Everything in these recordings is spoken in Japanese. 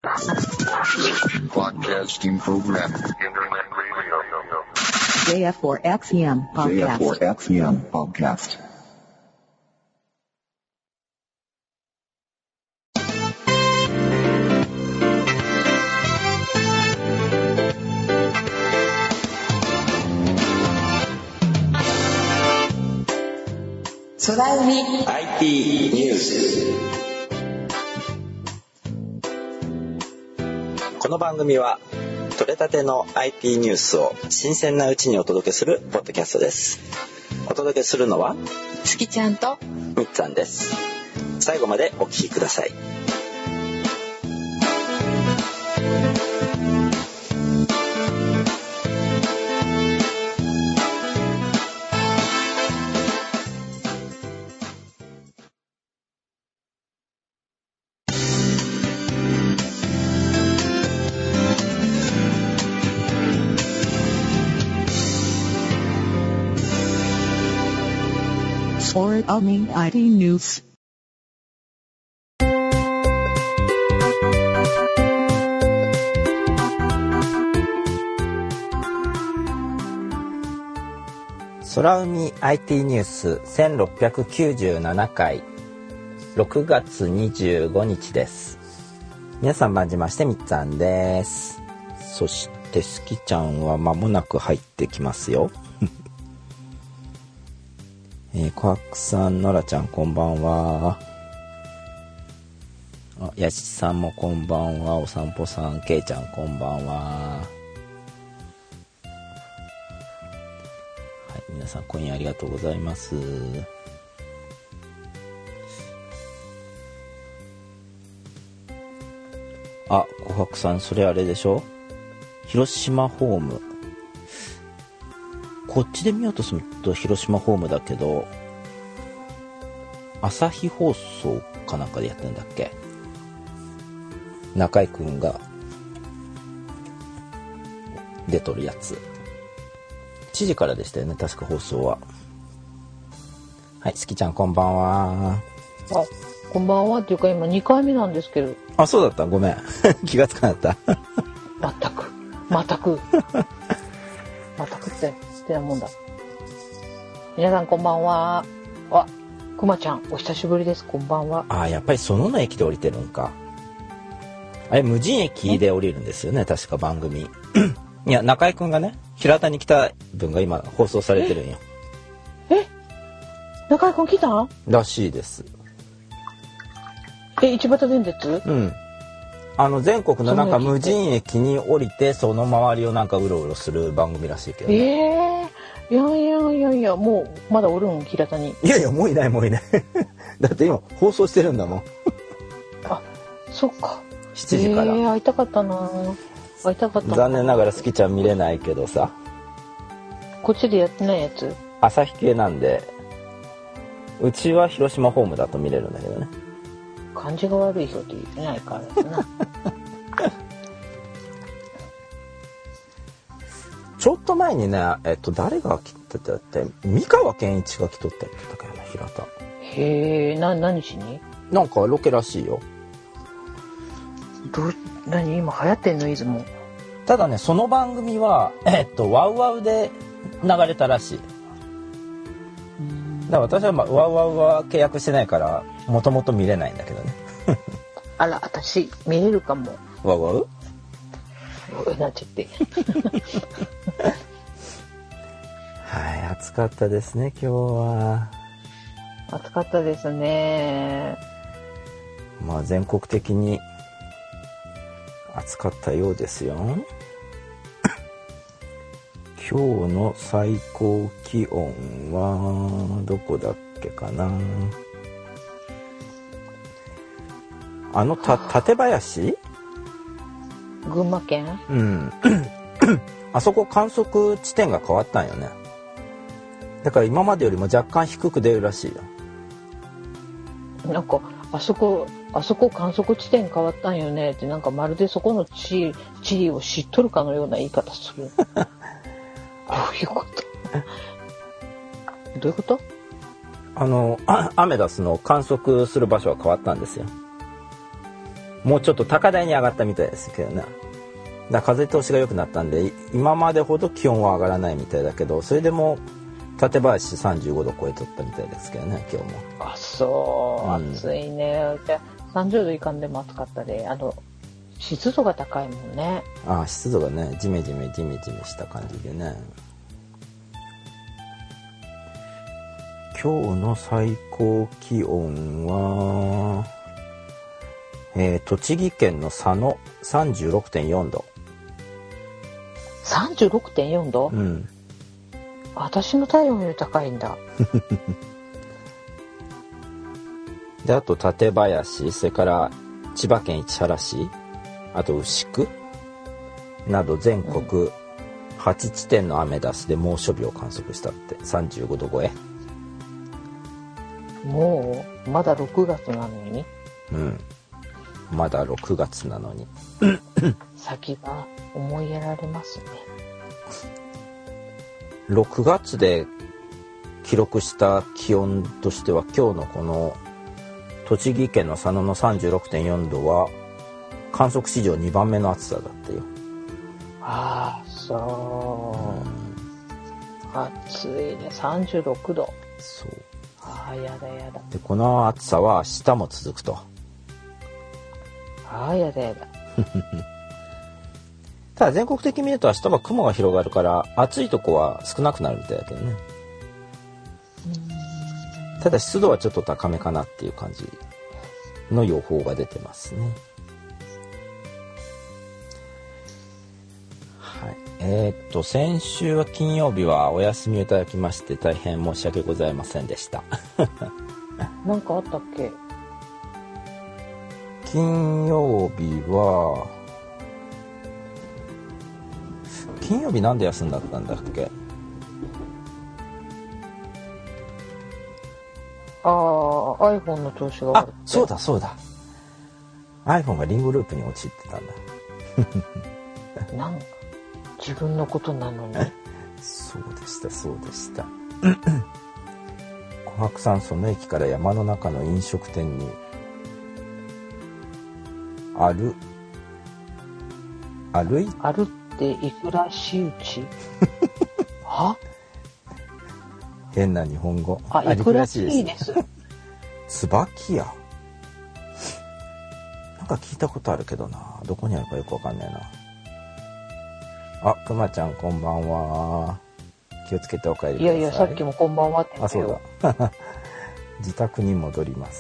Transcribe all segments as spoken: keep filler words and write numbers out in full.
Broadcasting program. Internet radio. ジェイエフフォーエックスエムPodcast. ジェイエフフォーエックスエム Podcast. Soda Umi アイティー ニュース。この番組は取れたての アイティー ニュースを新鮮なうちにお届けするポッドキャストです。お届けするのはつきちゃんとみっつぁんです。最後までお聞きください。 Soda Umi アイティー ニュース。 空海 アイティー ニュースせんろっぴゃくきゅうじゅうななかいろくがつにじゅうごにちです。皆さんまじましてみっつぁんです。そしてすきちゃんは間もなく入ってきますよ。えー、コハクさん、ノラちゃんこんばんは。あ、やしさんもこんばんは。お散歩さん、けいちゃんこんばんは。はい、皆さん今夜ありがとうございます。あ、コハクさん、それあれでしょ？広島ホーム。こっちで見ようとすると広島ホームだけど、朝日放送かなんかでやってるんだっけ？中井くんが出とるやつ。しちじからでしたよね、確か放送は。はい、すきちゃんこんばんは。 あ、こんばんはっていうか今にかいめなんですけど。 あ、そうだった、ごめん。気がつかなかった。 まったく、まったく。まったくって。ってなもんだ。皆さんこんばんは。あ、くまちゃんお久しぶりです。こんばんは。 あ、やっぱり園の駅で降りてるんか。あれ無人駅で降りるんですよね、確か番組。いや、中井くんがね、平田に来た分が今放送されてるんよ。 え、中井くん来たん？ らしいです。 え、一畑電鉄？ うん。あの全国のなんか無人駅に降りてその周りをなんかうろうろする番組らしいけど、ね、 えー、いやいやいやいや、もうまだおるん、平田に。 いやいや、もういないもういない。だって今放送してるんだもん。 あ、そっか。 しちじから。 えー、会いたかったな。会いたかったな。 残念ながらすきちゃん見れないけどさ。 こっちでやってないやつ？ 朝日系なんで、うちは広島ホームだと見れるんだけどね。 感じが悪い人って言ってないからな。 ちょっと前にね、えっと誰が来てたって三河健一が来とったって言ったからね、平田。 へえ、な何しに？ なんかロケらしいよ。 どう、何今流行ってんの、出雲？ ただね、その番組はえっとワウワウで流れたらしい。だから私は、まあ、ワウワウは契約してないからもともと見れないんだけどね。 あら、私見れるかも。 ワウワウなっちゃって。 はい、暑かったですね今日は。 暑かったですね。 まあ全国的に暑かったようですよ。今日の最高気温はどこだっけかな。あのた館林？ 群馬県？ うん。あそこ観測地点が変わったんよね。だから今までよりも若干低く出るらしいよ。 なんかあそこあそこ観測地点変わったんよねって、なんかまるでそこの地地理を知っとるかのような言い方する。どういうこと？どういうこと？ あのアメダスの観測する場所は変わったんですよ。 もうちょっと高台に上がったみたいですけどね。だから風通しが良くなったんで今までほど気温は上がらないみたいだけど、それでも館林さんじゅうごど超えとったみたいですけどね今日も。 あ、そう、 うん暑いね。じゃあさんじゅうどいかんでも暑かったで、あの湿度が高いもんね。 ああ、湿度がねジメジメジメジメした感じでね。今日の最高気温は、えー、栃木県の佐野 さんじゅうろくてんよんど。 さんじゅうろくてんよんど、 うん、 私の体温より高いんだ。 であと館林、それから千葉県市原市、あと牛久など全国はちちてんのアメダスで猛暑日を観測したって。さんじゅうごど超え。 もうまだろくがつなのに。 うん、まだろくがつなのに先が思いやられますね。 ろくがつで記録した気温としては今日のこの栃木県の佐野の さんじゅうろくてんよんどは観測史上にばんめの暑さだったよ。 ああ、そう、うん、暑いね。さんじゅうろくど。 そう。 ああ、やだやだ。 でこの暑さは明日も続くと。 ああ、やだやだ。 ただ全国的に見ると明日は雲が広がるから暑いとこは少なくなるみたいだけどね。ただ湿度はちょっと高めかなっていう感じの予報が出てますね。はい。えー、っと先週は金曜日はお休みをいただきまして大変申し訳ございませんでした。 なんかあったっけ？ 金曜日は金曜日なんで休んだったんだっけ？ ああ、iPhone の調子が悪くて。 あ、そうだそうだ。iPhone がリンゴループに陥ってたんだ。 なんか自分のことなのに。 そうでしたそうでした。琥珀山その駅から山の中の飲食店にある歩い歩っていくらし打ちは変な日本語。 あ、いくらしいです。 椿屋。なんか聞いたことあるけどな。どこにあるかよくわかんないな。あ、くまちゃんこんばんは。気をつけてお帰りください。 いやいや、さっきもこんばんはって言あ、 ったよ。 そうだ。自宅に戻ります。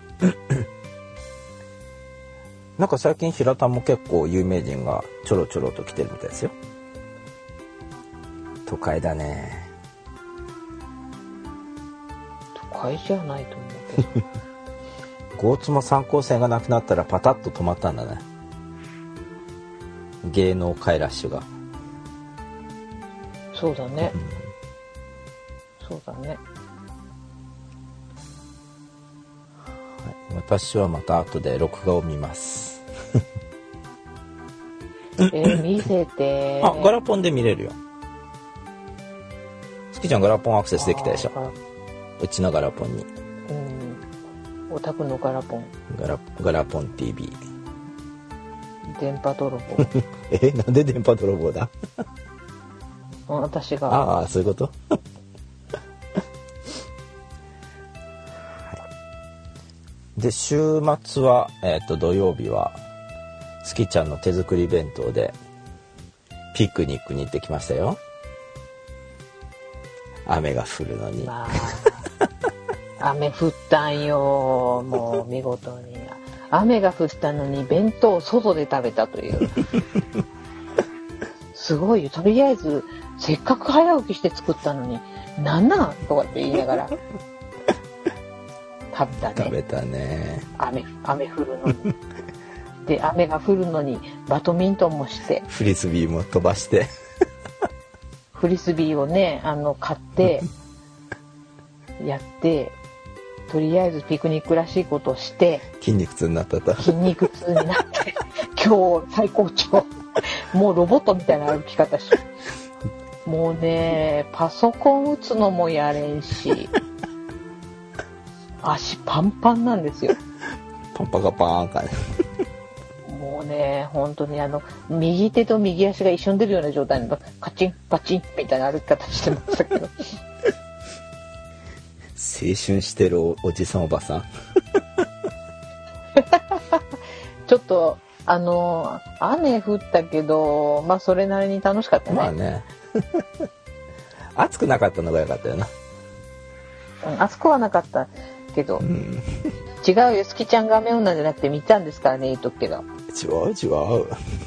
なんか最近平田も結構有名人がちょろちょろと来てるみたいですよ。都会だね。 都会じゃないと思うけど。 ゴーツも三高線がなくなったらパタッと止まったんだね。芸能界ラッシュが。 そうだね。 うん、 そうだね。 はい、私はまた後で録画を見ます。 えー、見せて。 あ、ガラポンで見れるよ。好きちゃんガラポンアクセスできたでしょ。うちのガラポンに。 うん。お宅のガラポン。 ガラガラポン ティーブイ。 電波泥棒。 え、なんで電波泥棒だ？ 私が。 ああ、そういうこと。はい、で週末は、えー、と土曜日はスキちゃんの手作り弁当でピクニックに行ってきましたよ。雨が降るのに、 まあ、雨降ったんよ。もう見事に雨が降ったのに弁当を外で食べたというすごいよ。とりあえずせっかく早起きして作ったのになんなんとかって言いながら食べたね。 食べたね。 雨雨降るのにで雨が降るのにバドミントンもしてフリスビーも飛ばしてフリスビーをねあの買ってやってとりあえずピクニックらしいことをして筋肉痛になったと。 筋肉痛になって今日最高潮。もうロボットみたいな歩き方しもうねパソコン打つのもやれんし足パンパンなんですよ。 パンパカパーンかね。 うね、本当にあの右手と右足が一緒に出るような状態のカチンパチンみたいな歩き方してましたけど。 青春してる お, おじさんおばさん。 ちょっとあの雨降ったけど、まあそれなりに楽しかったね。 まあね。暑くなかったのが良かったよな。 うん、暑くはなかったけど、うん、違うよ、すきちゃんが雨女じゃなくてみっちゃんですからね、言っとくけど。 違う違う。本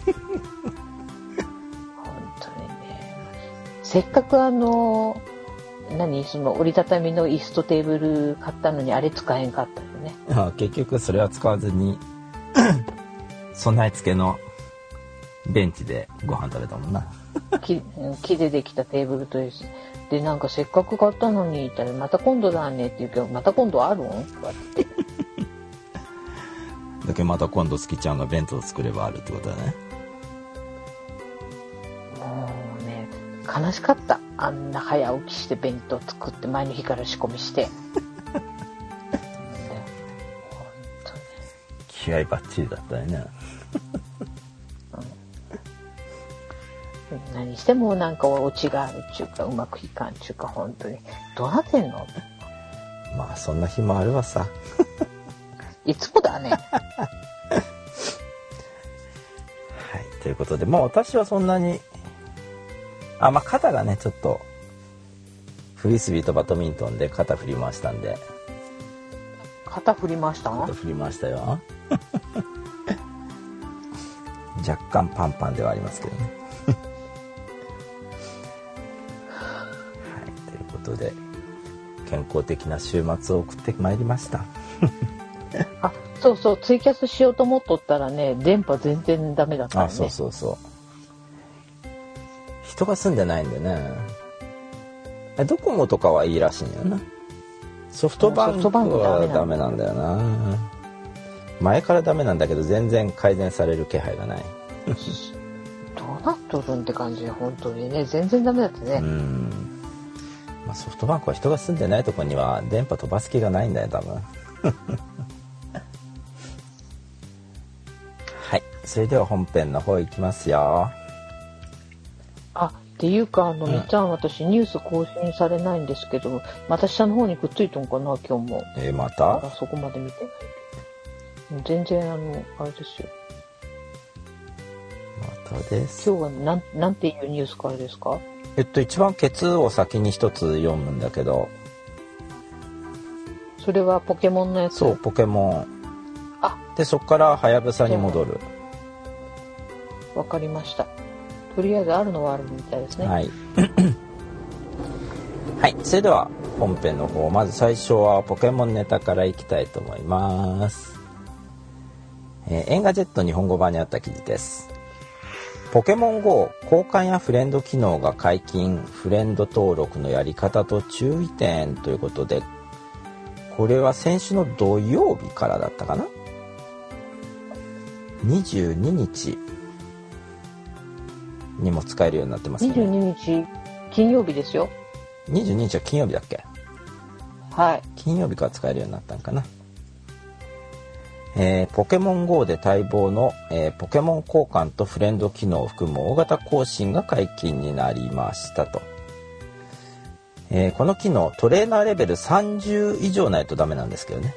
当にね。せっかくあの何その折りたたみの椅子とテーブル買ったのにあれ使えんかったよね。 ああ、結局それは使わずに備え付けのベンチでご飯食べたもんな。 木, 木でできたテーブルと椅子で、なんかせっかく買ったのに言ったらまた今度だねって言うけど、また今度あるんってだけどまた今度好きちゃんが弁当を作ればあるってことだね。 もうね、悲しかった。あんな早起きして弁当作って前の日から仕込みして、ね、本当ね、 気合いバッチリだったよね。 何してもなんかオチがあるっちゅうか、うまくいかんっちゅうか、本当にどうなってんの。 まあそんな日もあるわさ。 いつもだね。はい 、ということで、もう私はそんなに、あ、まあ肩がねちょっとフリスビーとバドミントンで肩振り回したんで。 肩振り回したの？ 肩振り回したよ。若干パンパンではありますけどね。で健康的な週末を送ってまいりました。 あ、そうそう、ツイキャスしようと思っとったらね、電波全然ダメだったね。 あ、そうそうそう。人が住んでないんでね。ドコモとかはいいらしいんだよな。ソフトバンクはダメなんだよな。前からダメなんだけど全然改善される気配がない。 どうなっとるんって感じ、本当にね、全然ダメだってね。 うん。まあ、ソフトバンクは人が住んでないところには電波飛ばす気がないんだよ多分。はい、それでは本編の方行きますよ。 あ、っていうかあの、うん、みっちゃん、私ニュース更新されないんですけど、また下の方にくっついとんかな今日も。 えー、また？ そこまで見てないけど、全然あのあれですよ。 またです。 今日はなんなんていうニュースからですか？ えっと一番ケツを先に一つ読むんだけど、 それはポケモンのやつ？ そう、ポケモン。 あ、 でそこからハヤブサに戻る。 わかりました。とりあえずあるのはあるみたいですね。 はい。はい、それでは本編の方、まず最初はポケモンネタからいきたいと思います。えー、エンガジェット日本語版にあった記事です。ポケモン ゴー 交換やフレンド機能が解禁、フレンド登録のやり方と注意点ということで、これは先週の土曜日からだったかな、にじゅうににちにも使えるようになってますね。 にじゅうににち金曜日ですよ。 にじゅうににちは金曜日だっけ？ はい、 金曜日から使えるようになったんかな。えー、ポケモン ゴー で待望の、えー、ポケモン交換とフレンド機能を含む大型更新が解禁になりましたと。えー、この機能トレーナーレベルさんじゅう以上ないとダメなんですけどね。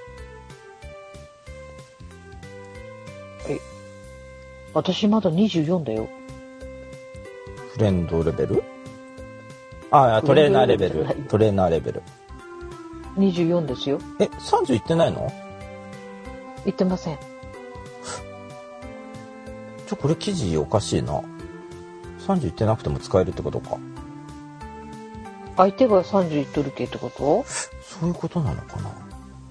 え、私まだにじゅうよんだよ。 フレンドレベル？ああ、トレーナーレベル。トレーナーレベル。 にじゅうよんですよ。 え、さんじゅういってないの？ 言ってません。 ちょ、これ記事おかしいな。さんじゅういってなくても使えるってことか。 相手がさんじゅういっとるけってこと？ そういうことなのかな。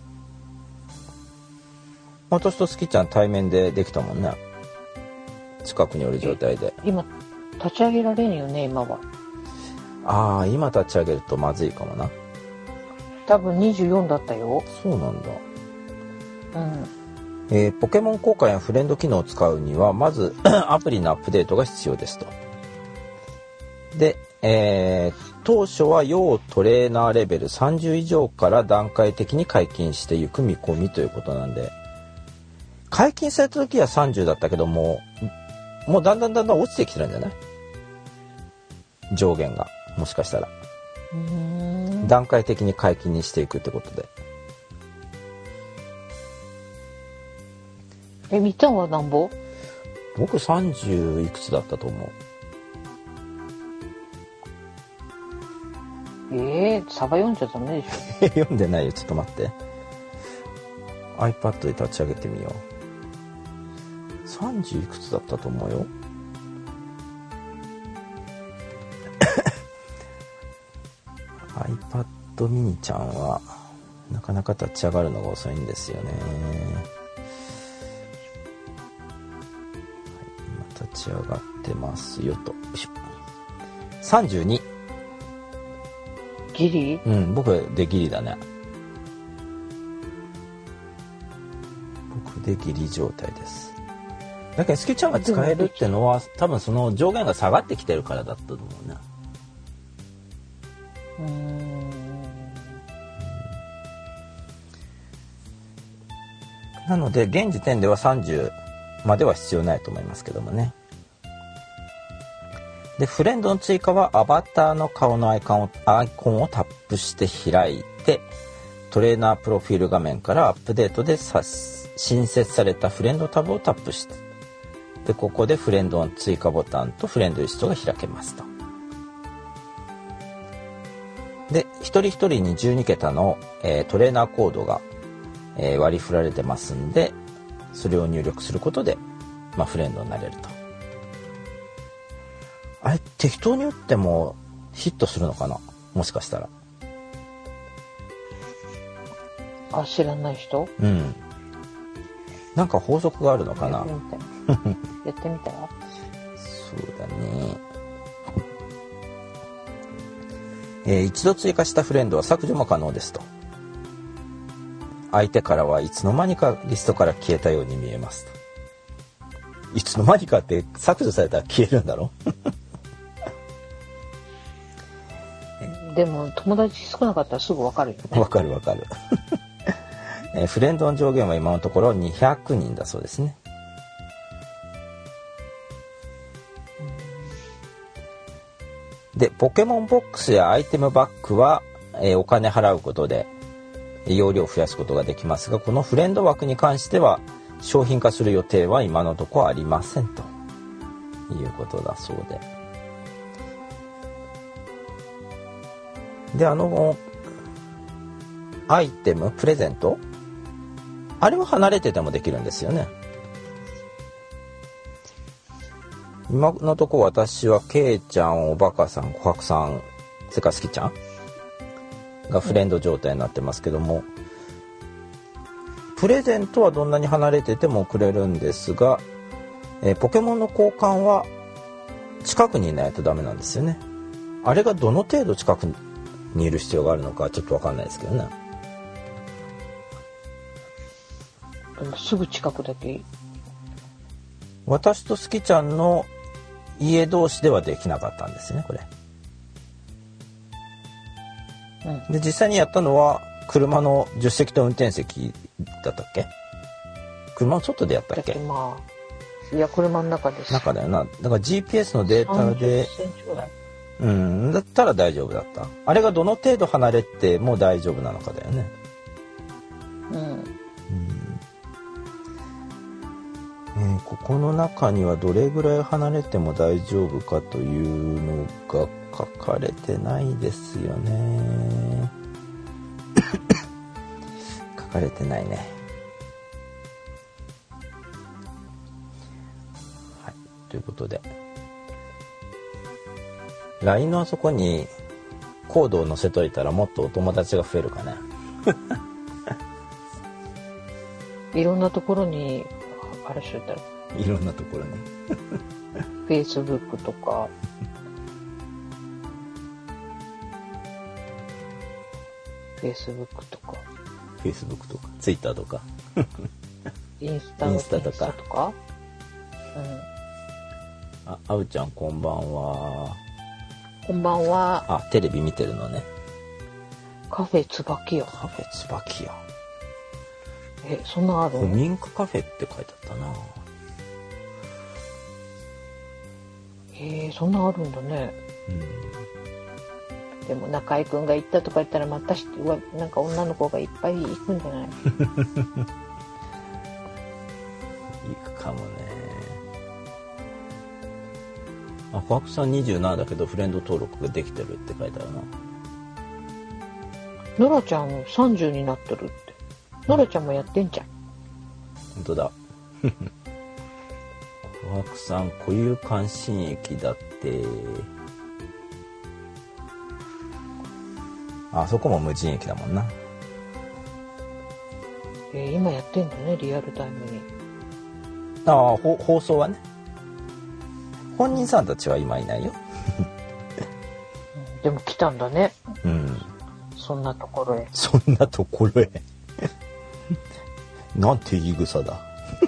私とスキちゃん対面でできたもんね。近くにおる状態で。 今立ち上げられんよね今は。 ああ、今立ち上げるとまずいかもな。 多分にじゅうよんだったよ。 そうなんだ。 うん。 えー、ポケモン交換やフレンド機能を使うにはまずアプリのアップデートが必要ですと。で、えー、当初は要トレーナーレベルさんじゅう以上から段階的に解禁していく見込みということなんで、 解禁された時はさんじゅうだったけども、もうだんだんだんだん落ちてきてるんじゃない？上限がもしかしたらうーん段階的に解禁にしていくってことで。 え、みっちゃんはなんぼ？ 僕さんじゅういくつだったと思う。 えー、サバ読んじゃダメでしょ。 読んでないよ。ちょっと待って。iPad で立ち上げてみよう。さんじゅういくつだったと思うよ。iPad mini ちゃんはなかなか立ち上がるのが遅いんですよね。はい、今立ち上がってますよと。よいしょ。さんじゅうに。 ギリ？ うん、僕でギリだね。僕でギリ状態です。だけどスケちゃんが使えるってのは多分その上限が下がってきてるからだったと思うね。 うーんなので現時点ではさんじゅうまでは必要ないと思いますけどもね。でフレンドの追加はアバターの顔のアイコンを、アイコンをタップして開いて、トレーナープロフィール画面からアップデートでさ新設されたフレンドタブをタップして、でここでフレンドの追加ボタンとフレンドリストが開けますと。で一人一人にじゅうにけたの、えー、トレーナーコードが、えー、割り振られてますんで、それを入力することで、まあ、フレンドになれると。あれ適当に打ってもヒットするのかな、もしかしたら。 あ、知らない人？ うん。なんか法則があるのかな。 やってみたい。やってみたら？ そうだね。えー、一度追加したフレンドは削除も可能ですと。相手からはいつの間にかリストから消えたように見えますと。いつの間にかって削除されたら消えるんだろでも友達少なかったらすぐ分かるよね。 わかるわかる、えー、フレンドの上限は今のところにひゃくにんだそうですね。でポケモンボックスやアイテムバッグは、えー、お金払うことで容量を増やすことができますが、このフレンド枠に関しては商品化する予定は今のところありませんということだそうで。であのアイテムプレゼント、あれは離れててもできるんですよね。今のところ私はケイちゃん、おバカさん、琥珀さん、それからスキちゃんがフレンド状態になってますけども、プレゼントはどんなに離れててもくれるんですが、えー、ポケモンの交換は近くにいないとダメなんですよね。あれがどの程度近くにいる必要があるのかちょっと分かんないですけどね。 でもすぐ近くだけ。 私とスキちゃんの家同士ではできなかったんですよね、これ。 うん、 で実際にやったのは車の助手席と運転席だったっけ？車の外でやったっけ？ だってまあ、いや車の中です。 中だよな。だから ジーピーエス のデータで、 さんじゅっセンチぐらい。 うん、だったら大丈夫だった。あれがどの程度離れても大丈夫なのかだよね。 うん。 うんえー、ここの中にはどれぐらい離れても大丈夫かというのが書かれてないですよね。書かれてないね。はい、ということで ライン のあそこにコードを載せといたらもっとお友達が増えるかね。 いろんなところにあれしといたらいろんなところに Facebook とかFacebook とか Facebook とか Twitter とかインスタインスタとかインスタとか、 うん、あ、あうちゃんこんばんは。 こんばんは。 あ、テレビ見てるのね。 カフェ椿屋。 カフェ椿屋。 え、そんなあるの？ 民家カフェって書いてあったな。 へえ、そんなあるんだね。 うん、 でも中井くんが行ったとか言ったらまたしうわなんか女の子がいっぱい行くんじゃない？ 行くかもね。あ、パークさんにじゅうななだけどフレンド登録ができてるって書いてあるな。 ノラちゃんさんじゅうになってるって。ノラちゃんもやってんじゃん。 本当だ。パークさん固有関心液だって。あそこも無人駅だもんな。 えー、今やってんだね、リアルタイムに。 ああ、放送はね。本人さんたちは今いないよ。 でも来たんだね。 うん。 そんなところへ。 そんなところへ。なんて言い草だ。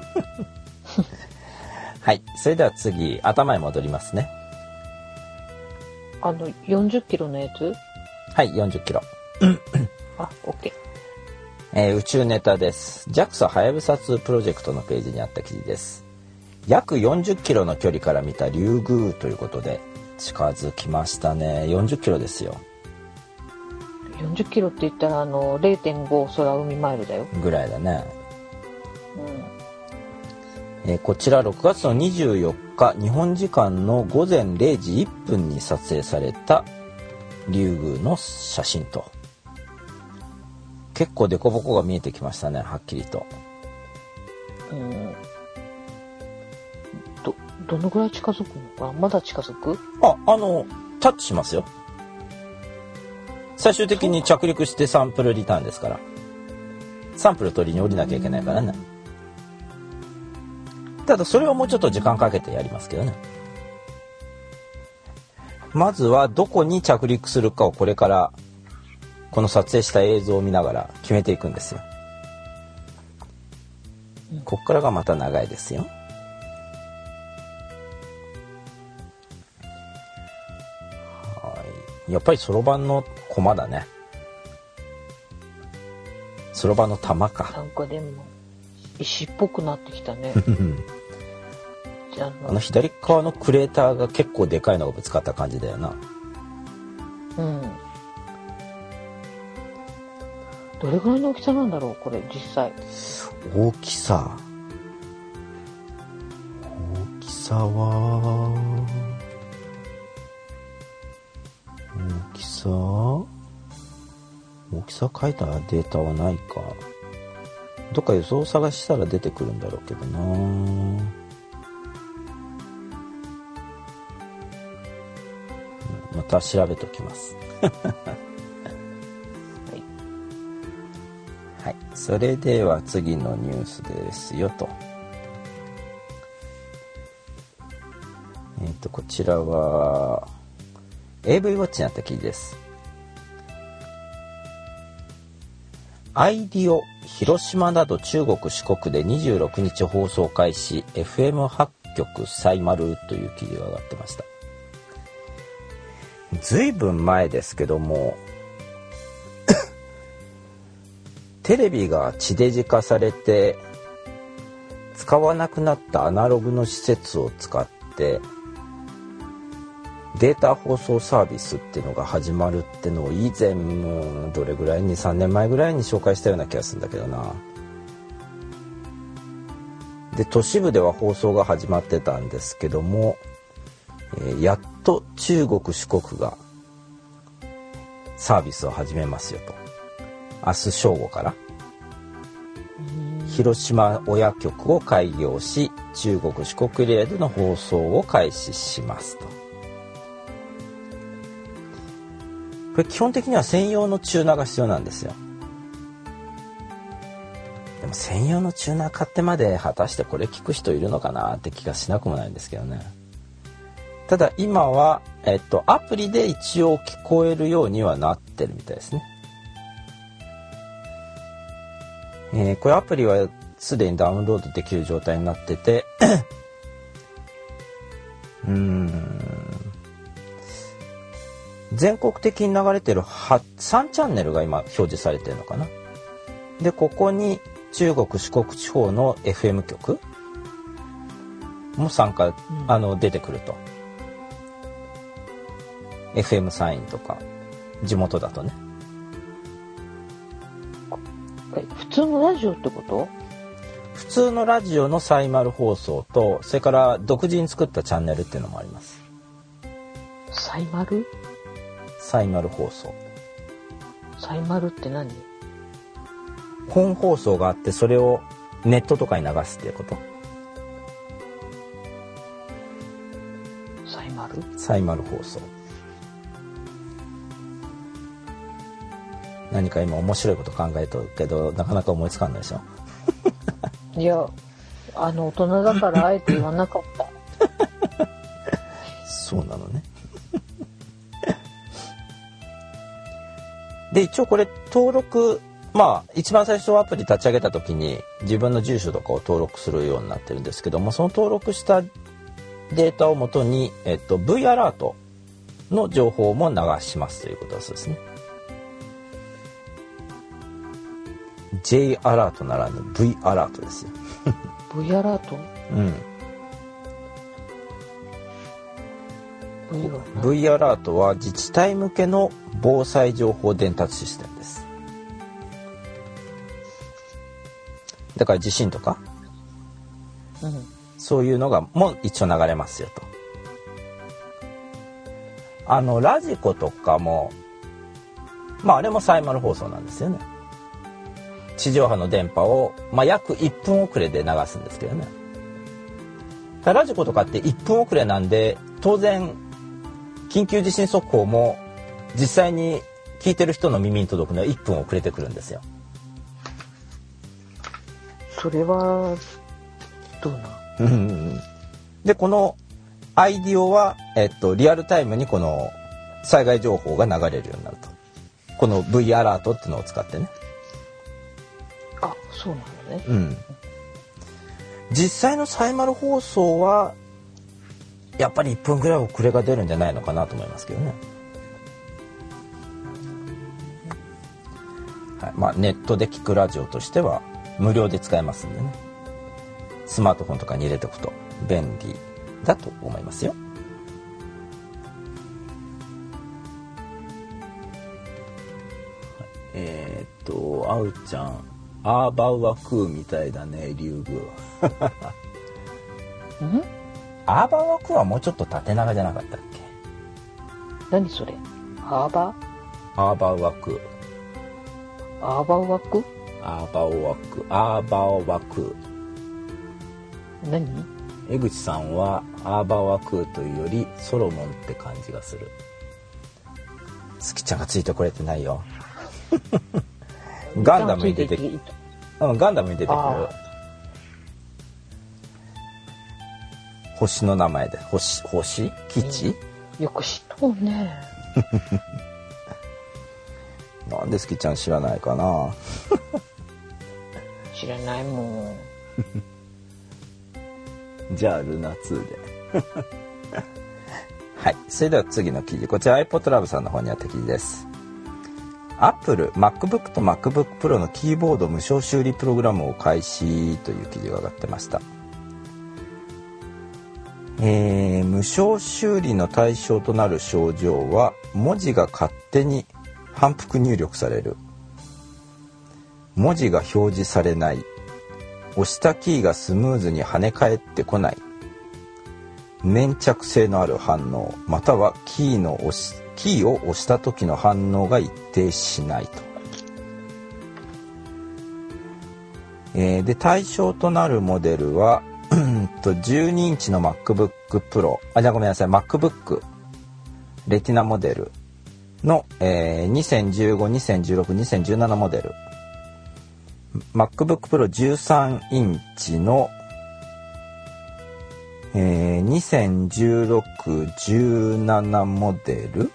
はい、それでは次、頭へ戻りますね。 あの、よんじゅっキロのやつ？ はい、よんじゅっキロ。 あ、OK。 えー、宇宙ネタです。ジャクサ はやぶさツープロジェクトのページにあった記事です。約よんじゅっキロの距離から見たリュウグウということで、近づきましたね。よんじゅっキロですよ。 よんじゅっキロって言ったら、あの、れいてんご 空海マイルだよ。 ぐらいだね。 うん。 えー、こちらろくがつのにじゅうよっか、日本時間のごぜんれいじいっぷんに撮影されたリュウグウの写真と。結構デコボコが見えてきましたね、はっきりと。 うん。ど、どのぐらい近づくのか？まだ近づく？ あ、あの、タッチしますよ。最終的に着陸してサンプルリターンですから。サンプル取りに降りなきゃいけないからね。ただそれはもうちょっと時間かけてやりますけどね。まずはどこに着陸するかをこれからこの撮影した映像を見ながら決めていくんですよ。こっからがまた長いですよ。はい。やっぱりそろばんの駒だね。そろばんの玉か。 なんかでも石っぽくなってきたね。じゃあ、 あの左側のクレーターが結構でかいのがぶつかった感じだよな。 うん。どれぐらいの大きさなんだろうこれ実際。 大きさ。大きさは。大きさ。大きさ書いたデータはないか。どっか予想を探したら出てくるんだろうけどな。また調べときます。はい。はい。それでは次のニュースですよと。えっと、こちらは エーブイ ウォッチにあった記事です。アイディオ広島など中国四国でにじゅうろくにち放送開始 エフエムはち 局再丸という記事が上がってました。ずいぶん前ですけどもテレビが地デジ化されて使わなくなったアナログの施設を使ってデータ放送サービスっていうのが始まるってのを以前もどれぐらいにさんねんまえぐらいに紹介したような気がするんだけどな。で都市部では放送が始まってたんですけども、えー、やっと中国四国がサービスを始めますよと。明日正午から広島親局を開業し中国四国エリアでの放送を開始しますと。これ基本的には専用のチューナーが必要なんですよ。でも専用のチューナー買ってまで果たしてこれ聞く人いるのかなって気がしなくもないんですけどね。ただ今は、えっと、アプリで一応聞こえるようにはなってるみたいですね。えー、これアプリはすでにダウンロードできる状態になっててうーん全国的に流れてるさんチャンネルが今表示されてるのかな。でここに中国四国地方の エフエム 局も参加、うん、あの出てくると エフエム サインとか地元だとね。 え、普通のラジオってこと？ 普通のラジオのサイマル放送と、それから独自に作ったチャンネルっていうのもあります。 サイマル？ サイマル放送。 サイマルって何？ 本放送があって、それをネットとかに流すっていうこと。 サイマル？ サイマル放送。何か今面白いこと考えとるけど、なかなか思いつかんないでしょ。 いや、あの大人だからあえて言わなかった。 そうなのね。で、一応これ登録、まあ一番最初アプリ立ち上げた時に自分の住所とかを登録するようになってるんですけども、その登録したデータをもとに、えっと、V アラートの情報も流しますということですね。J アラートならぬ V アラートですよ。 V アラート？ うん。 V は V アラートは自治体向けの防災情報伝達システムです。だから地震とか、 うん、 そういうのがも一応流れますよと。あのラジコとかも、まああれもサイマル放送なんですよね。地上波の電波を、まあ、約いっぷん遅れで流すんですけどね。ラジコとかっていっぷん遅れなんで、当然緊急地震速報も実際に聞いてる人の耳に届くのはいっぷん遅れてくるんですよ。 それはどうなん？ で、このアイディオは、えっと、リアルタイムにこの災害情報が流れるようになると。この V アラートっていうのを使ってね。 あ、そうなのね。 うん。実際のサイマル放送はやっぱりいっぷんぐらい遅れが出るんじゃないのかなと思いますけどね。はい、まあネットで聞くラジオとしては無料で使えますんでね。スマートフォンとかに入れておくと便利だと思いますよ。えー、っとあうちゃん、アーバウは食うみたいだね、竜宮。 ん？ アーバウは食うはもうちょっと縦長じゃなかったっけ？ 何それ？アーバ？ アーバウは食う。 アーバウワク？ アーバウは食う。アーバウは食う。 何？ 江口さんはアーバウは食うというよりソロモンって感じがする。スキちゃんがついてこれてないよ。ガンダムに出てくる。うん、ガンダムに出てくる。星の名前で、星、星、基地、 うん、よく知っとんね。 なんでスキちゃん知らないかな。 知らないもん。 じゃあルナツーで。はい、それでは次の記事、こちら iPodLab さんの方にあった記事です。Apple、MacBook と MacBook Pro のキーボード無償修理プログラムを開始という記事が上がってました。えー、無償修理の対象となる症状は、文字が勝手に反復入力される、文字が表示されない、押したキーがスムーズに跳ね返ってこない、粘着性のある反応、またはキーの押しキーを押した時の反応が一定しないと。えー、で対象となるモデルはじゅうにインチの MacBook Pro、あ、じゃあごめんなさい、MacBook レティナモデルの、えー、にせんじゅうご、にせんじゅうろく、にせんじゅうななモデル、MacBook Pro じゅうさんインチの、えー、にせんじゅうろく、じゅうななモデル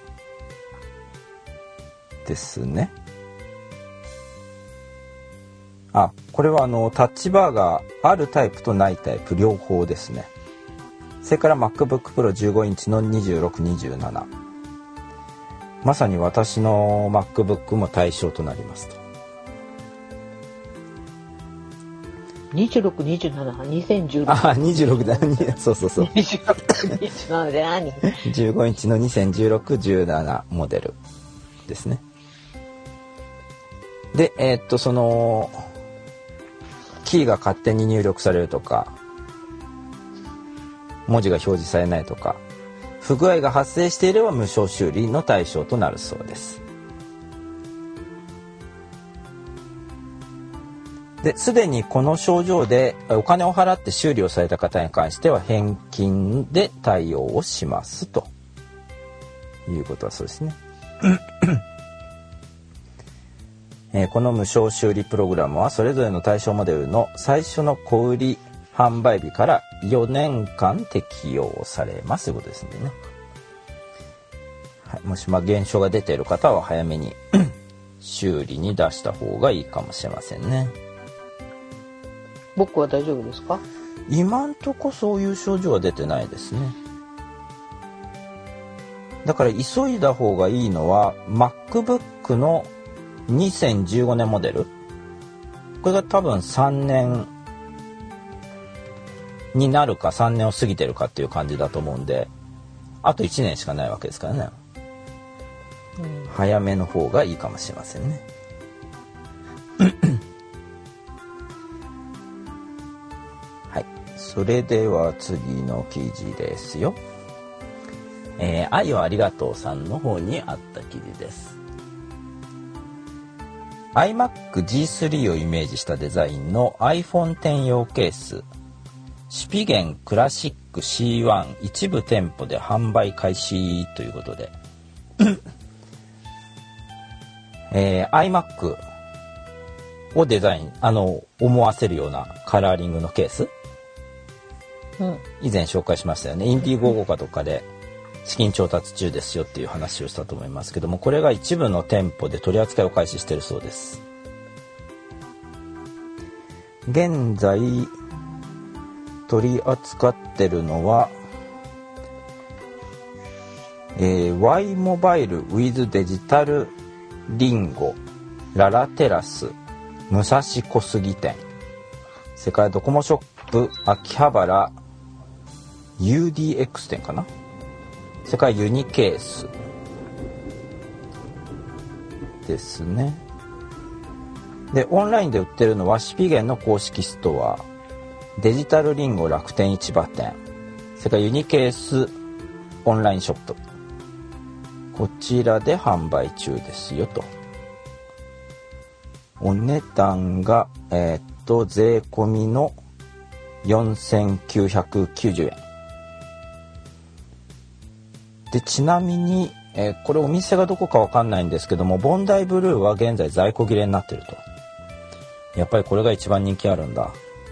ですね。あ、これはあのタッチバーがあるタイプとないタイプ両方ですね。それから MacBook Pro じゅうごインチのにじゅうろく、にじゅうなな、まさに私の MacBook も対象となりますと。 にじゅうろく、にじゅうなな、にせんじゅうろく。 あ、にじゅうろくだ。そうそうそう。 にじゅうろく、にじゅうななで何じゅうごインチのにせんじゅうろく、じゅうななモデルですね。で、えー、っと、その、キーが勝手に入力されるとか、文字が表示されないとか、不具合が発生していれば無償修理の対象となるそうです。で、すでにこの症状でお金を払って修理をされた方に関しては返金で対応をしますということはそうですね。えー、この無償修理プログラムはそれぞれの対象モデルの最初の小売販売日からよねんかん適用されますということですのでね。はい、もしまあ現象が出ている方は早めに修理に出した方がいいかもしれませんね。 僕は大丈夫ですか？ 今んとこそういう症状は出てないですね。だから急いだ方がいいのは MacBook のにせんじゅうごねんモデル、これが多分さんねんになるかさんねんを過ぎてるかっていう感じだと思うんで、あといちねんしかないわけですからね、うん、早めの方がいいかもしれませんね。はい、それでは次の記事ですよ。えー、愛をありがとうさんの方にあった記事です。iMac ジースリー をイメージしたデザインの アイフォンテン 用ケース、シュピゲンクラシック シーワン 一部店舗で販売開始ということで、えー、iMac をデザイン、あの思わせるようなカラーリングのケース、うん、以前紹介しましたよね。インディーゴーゴかとかで資金調達中ですよっていう話をしたと思いますけども、これが一部の店舗で取り扱いを開始しているそうです。現在取り扱ってるのは、えー、Y モバイル with デジタルリンゴ、ララテラス、武蔵小杉店、世界ドコモショップ秋葉原 ユーディーエックス 店かな、世界ユニケースですね。で、オンラインで売ってるのはシュピゲンの公式ストア、デジタルリンゴ楽天市場店、世界ユニケースオンラインショップ、こちらで販売中ですよと。お値段がえー、っと税込みのよんせんきゅうひゃくきゅうじゅうえんで、ちなみに、えー、これお店がどこかわかんないんですけども、ボンダイブルーは現在在庫切れになってると。やっぱりこれが一番人気あるんだ。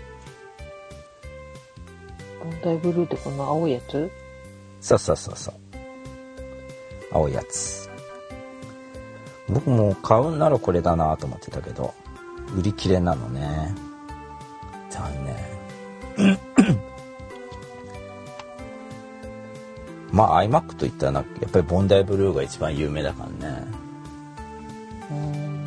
ボンダイブルーってこの青いやつ？ そうそうそうそう、青いやつ。僕も買うんならこれだなと思ってたけど、売り切れなのね。残念。まあ iMac といったらやっぱりボンダイブルーが一番有名だからね。うーん、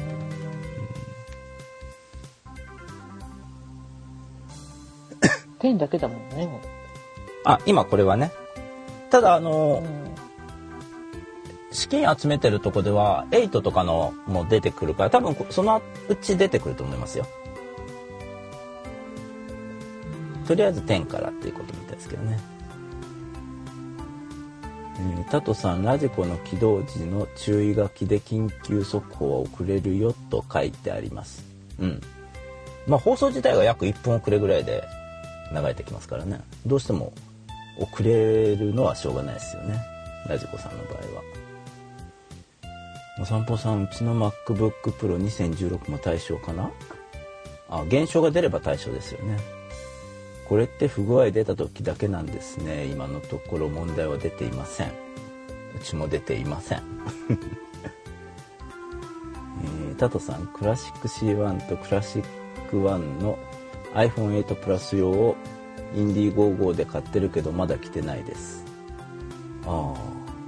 テンだけだもんね。 あ、今これはね。ただあの、うん、資金集めてるとこではエイトとかのも出てくるから、多分そのうち出てくると思いますよ。とりあえずテンからっていうことみたいですけどね。えー、タトさん、ラジコの起動時の注意書きで緊急速報は遅れるよと書いてあります。うん。まあ放送自体が約いっぷん遅れぐらいで流れてきますからね。どうしても遅れるのはしょうがないですよね、ラジコさんの場合は。お散歩さん、うちの MacBook Pro にせんじゅうろくも対象かな。あ、現象が出れば対象ですよね。これって不具合出た時だけなんですね。今のところ問題は出ていません。うちも出ていません。えー、タトさん、クラシック シーワン とクラシックワンの アイフォンエイト プラス用をインディーゴーゴーで買ってるけどまだ来てないです。あ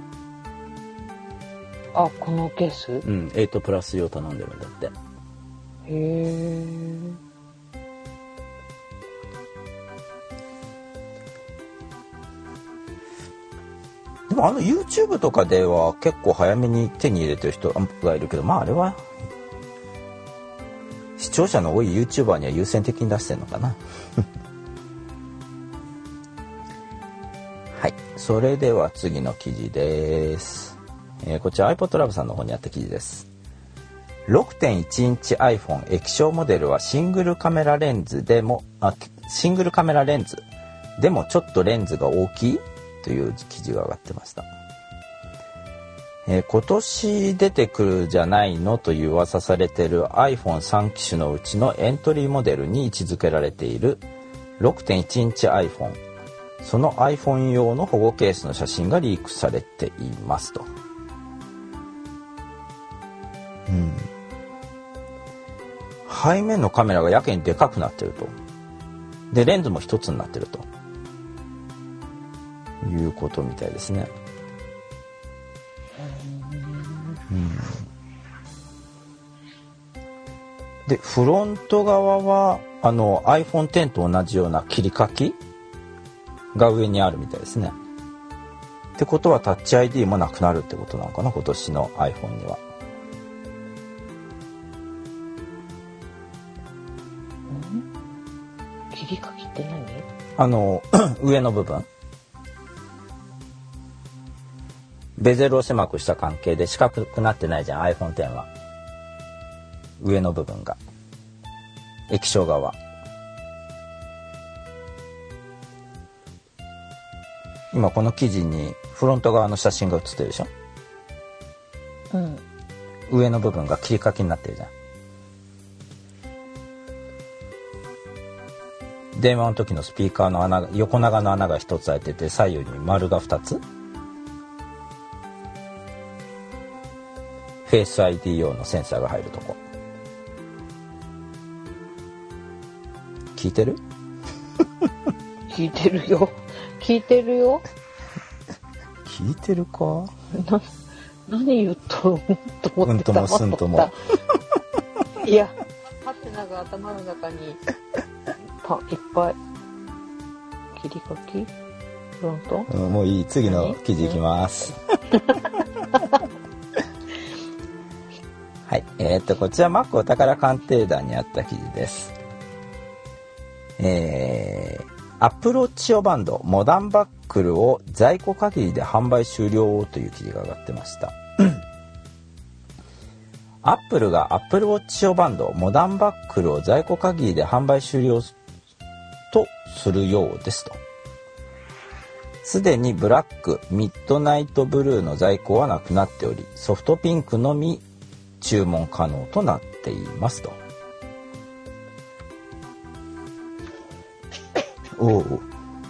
あ。あ、このケース？ うん、エイトプラス用頼んでるんだって。へえ。 でもあの YouTube とかでは結構早めに手に入れてる人がいるけど、まああれは視聴者の多い YouTuber には優先的に出してるのかなはい、それでは次の記事です、えー、こちら iPodLab さんの方にあった記事です。 ろくてんいち インチ iPhone 液晶モデルはシングルカメラレンズでもあシングルカメラレンズでもちょっとレンズが大きいという記事が上がってました。えー、今年出てくるじゃないのという噂されている アイフォンスリー 機種のうちのエントリーモデルに位置づけられている ろくてんいち インチ iPhone、 その iPhone 用の保護ケースの写真がリークされていますと。うん、背面のカメラがやけにでかくなってると。でレンズも一つになってるということみたいですね。うん、でフロント側はあの アイフォンテン と同じような切り欠きが上にあるみたいですね。ってことはタッチ アイディー もなくなるってことなのかな、今年の iPhone には。 切り欠きって何？ あの上の部分、ベゼルを狭くした関係で四角くなってないじゃん iPhone テンは。上の部分が液晶側、今この記事にフロント側の写真が写ってるでしょ。 うん、 上の部分が切り欠きになってるじゃん。電話の時のスピーカーの穴が横長の穴が一つ開いてて左右に丸が二つ、フェイス アイディー 用のセンサーが入るとこ。聞いてる？ 聞いてるよ。聞いてるよ。 聞いてるか？ な、何言っとると思ってうんともすんとも。 いや、ハテナが頭の中にパいっぱい。切り欠き？フロント？ うん、もういい。次の記事いきます。はい、えー、っとこちら Mac お宝鑑定団にあった記事です。えー、アップルウォッチ用バンドモダンバックルを在庫限りで販売終了という記事が上がってました。アップルがアップルウォッチ用バンドモダンバックルを在庫限りで販売終了とするようですと。すでにブラック、ミッドナイトブルーの在庫はなくなっており、ソフトピンクのみ注文可能となっていますと。おう、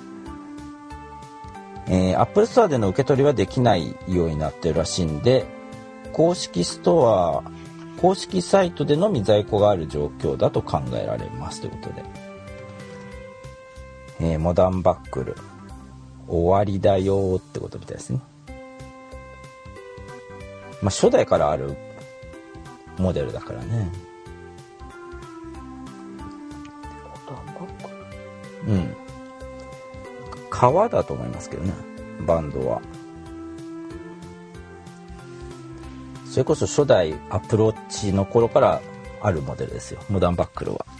えー、Apple Store での受け取りはできないようになってるらしいんで、公式ストア、公式サイトでのみ在庫がある状況だと考えられますということで、えー、モダンバックル終わりだよってことみたいですね。まあ初代からあるモデルだからね。うん。革だと思いますけどね、バンドは。それこそ初代アップルウォッチの頃からあるモデルですよ、モダンバックルは。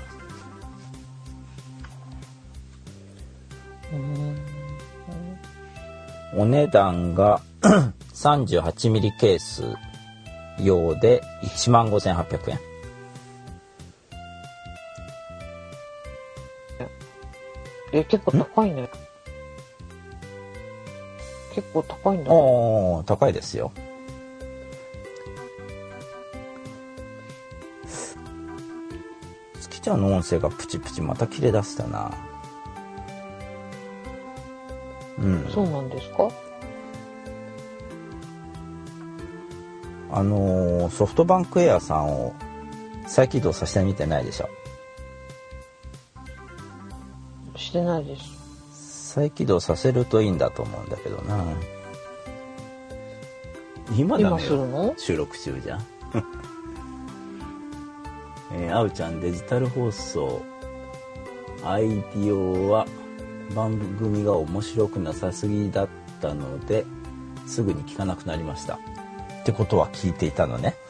お値段が さんじゅうはちミリ ケース用で いちまんごせんはっぴゃくえん。 え、結構高いね。結構高いんだね。 おー、高いですよ。月ちゃんの音声がプチプチまた切れ出したな。うん。 そうなんですか？ あのー、ソフトバンクエアさんを再起動させてみてないでしょ？ してないです。 再起動させるといいんだと思うんだけどな。今だ今するの？ 収録中じゃん。えー、あうちゃんデジタル放送アイディオは番組が面白くなさすぎだったのですぐに聞かなくなりました。ってことは聞いていたのね。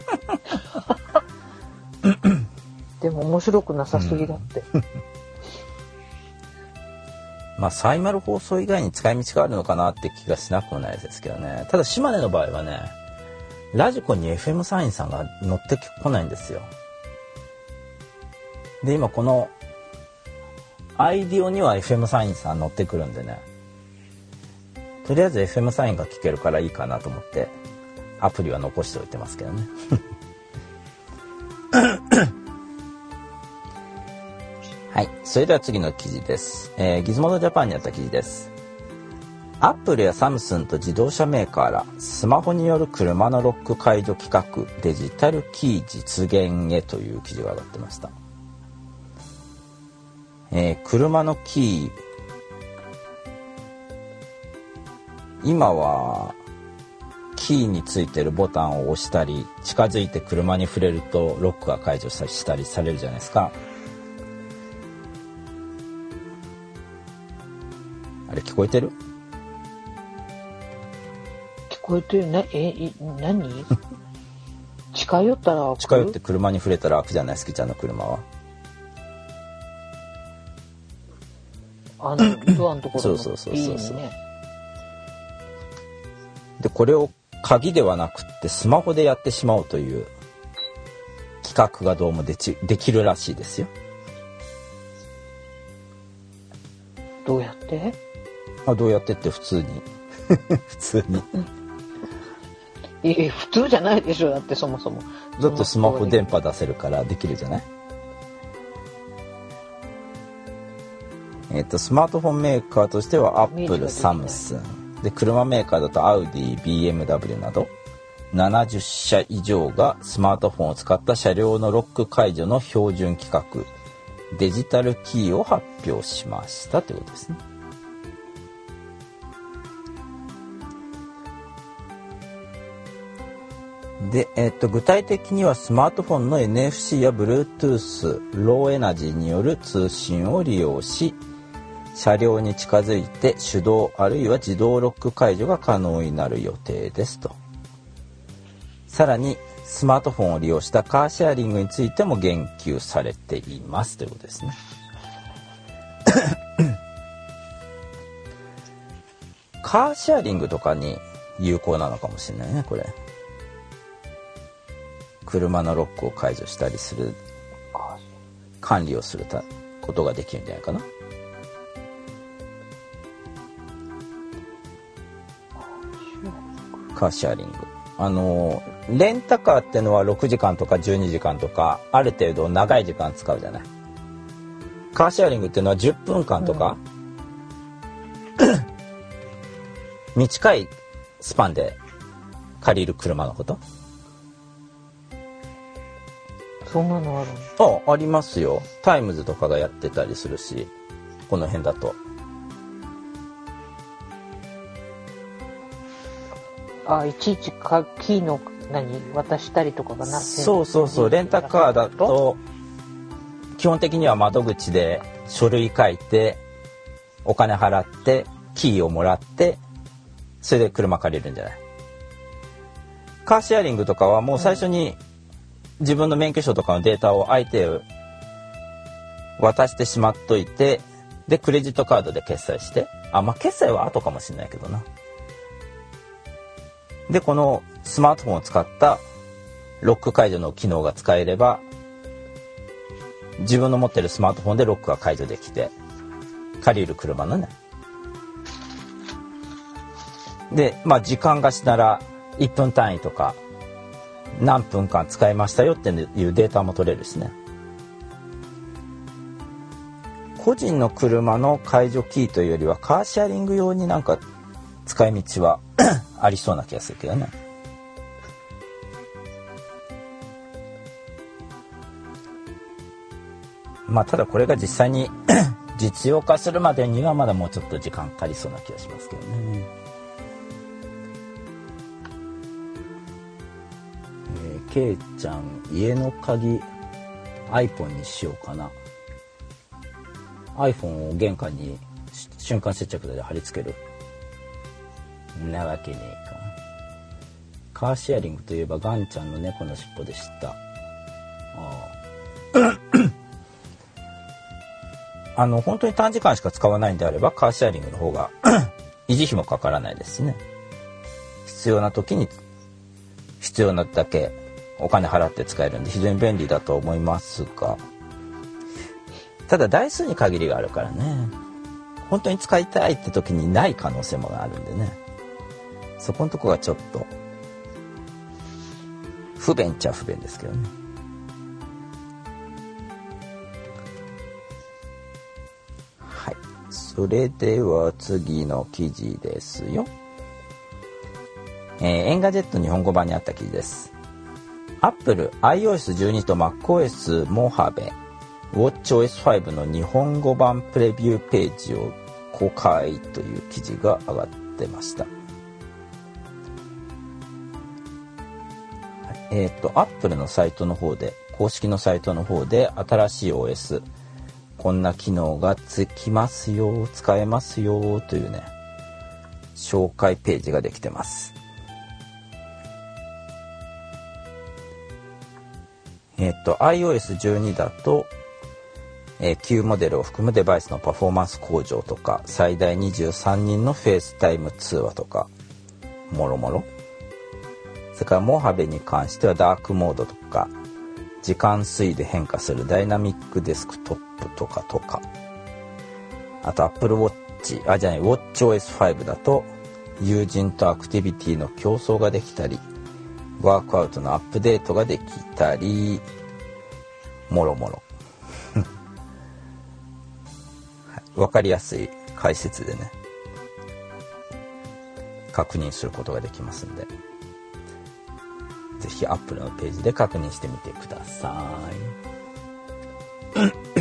でも面白くなさすぎだって。うん、 まあサイマル放送以外に使い道があるのかなって気がしなくもないですけどね。ただ島根の場合はね、ラジコに エフエム サインさんが乗ってこないんですよ。で今このアイディオには エフエム サインさん乗ってくるんでね、とりあえず エフエム サインが聞けるからいいかなと思ってアプリは残しておいてますけどね。はい、それでは次の記事です。えー、ギズモードジャパンにあった記事です。アップルやサムスンと自動車メーカーらスマホによる車のロック解除企画デジタルキー実現へという記事が上がってました。えー、車のキー、今はキーについてるボタンを押したり近づいて車に触れるとロックが解除したりされるじゃないですか。あれ聞こえてる？ 聞こえてるね。え、何？近寄ったら開く？ 近寄って車に触れたら開くじゃない、好きちゃんの車は。 あのドアのところのそうそうそうそうそう、 ね、 でこれを鍵ではなくってスマホでやってしまおうという企画がどうもでちできるらしいですよ。 どうやって？ あ、どうやってって普通に普通にいや普通じゃないでしょ、だってそもそも。 だってスマホ電波出せるからできるじゃない。えっとスマートフォンメーカーとしてはアップル、サムスンで、車メーカーだとアウディ、ビーエムダブリュー などななじゅっしゃ以上がスマートフォンを使った車両のロック解除の標準規格デジタルキーを発表しましたということですね。で、えっと、具体的にはスマートフォンの エヌエフシー や Bluetooth、ローエナジーによる通信を利用し、車両に近づいて手動あるいは自動ロック解除が可能になる予定ですと。さらにスマートフォンを利用したカーシェアリングについても言及されていますということですね。カーシェアリングとかに有効なのかもしれないね、これ。車のロックを解除したりする管理をするたことができるんじゃないかな。カーシェアリング、あのレンタカーってのはろくじかんとかじゅうにじかんとかある程度長い時間使うじゃない。カーシェアリングっていうのはじゅっぷんかんとか、うん、短いスパンで借りる車のこと。 そんなのあるの？あ、ありますよ。タイムズとかがやってたりするし、この辺だと。 あ、いちいちかキーの何渡したりとかがなって。 そうそうそう。レンタカーだと基本的には窓口で書類書いてお金払ってキーをもらってそれで車借りるんじゃない。カーシェアリングとかはもう最初に自分の免許証とかのデータを相手へ渡してしまっといて、でクレジットカードで決済して、あ、まあ決済は後かもしれないけどな。でこのスマートフォンを使ったロック解除の機能が使えれば自分の持ってるスマートフォンでロックが解除できて借りる車のね。でまあ時間貸しならいっぷん単位とか何分間使いましたよっていうデータも取れるしね。個人の車の解除キーというよりはカーシェアリング用になんか使い道はありそうな気がするけどね。まあただこれが実際に実用化するまでにはまだもうちょっと時間かかりそうな気がしますけどね。えー、けいちゃん家の鍵 iPhone にしようかな。 iPhone を玄関に瞬間接着で貼り付ける。 んなわけねえか。カーシェアリングといえばガンちゃんの猫の尻尾でした。あああの本当に短時間しか使わないんであればカーシェアリングの方が維持費もかからないですしね。必要な時に必要なだけお金払って使えるんで非常に便利だと思いますが、ただ台数に限りがあるからね、本当に使いたいって時にない可能性もあるんでね、そこのとこがちょっと不便っちゃ不便ですけどね。はい、それでは次の記事ですよ。えー、エンガジェット日本語版にあった記事です。Apple アイオーエスじゅうに と MacOS モハベ WatchOS ファイブの日本語版プレビューページを公開という記事が上がってました。えっと Apple のサイトの方で、公式のサイトの方で新しい オーエス こんな機能がつきますよ、使えますよというね紹介ページができてます。えっと アイオーエスじゅうに だと、えー、旧モデルを含むデバイスのパフォーマンス向上とか、最大にじゅうさんにんのフェイスタイム通話とかもろもろ、それからモハベに関してはダークモードとか時間推移で変化するダイナミックデスクトップとかとか、あと Apple Watch あじゃない WatchOS ファイブだと友人とアクティビティの競争ができたり、ワークアウトのアップデートができたりもろもろわかりやすい解説でね確認することができますんで、ぜひ Apple のページで確認してみてください。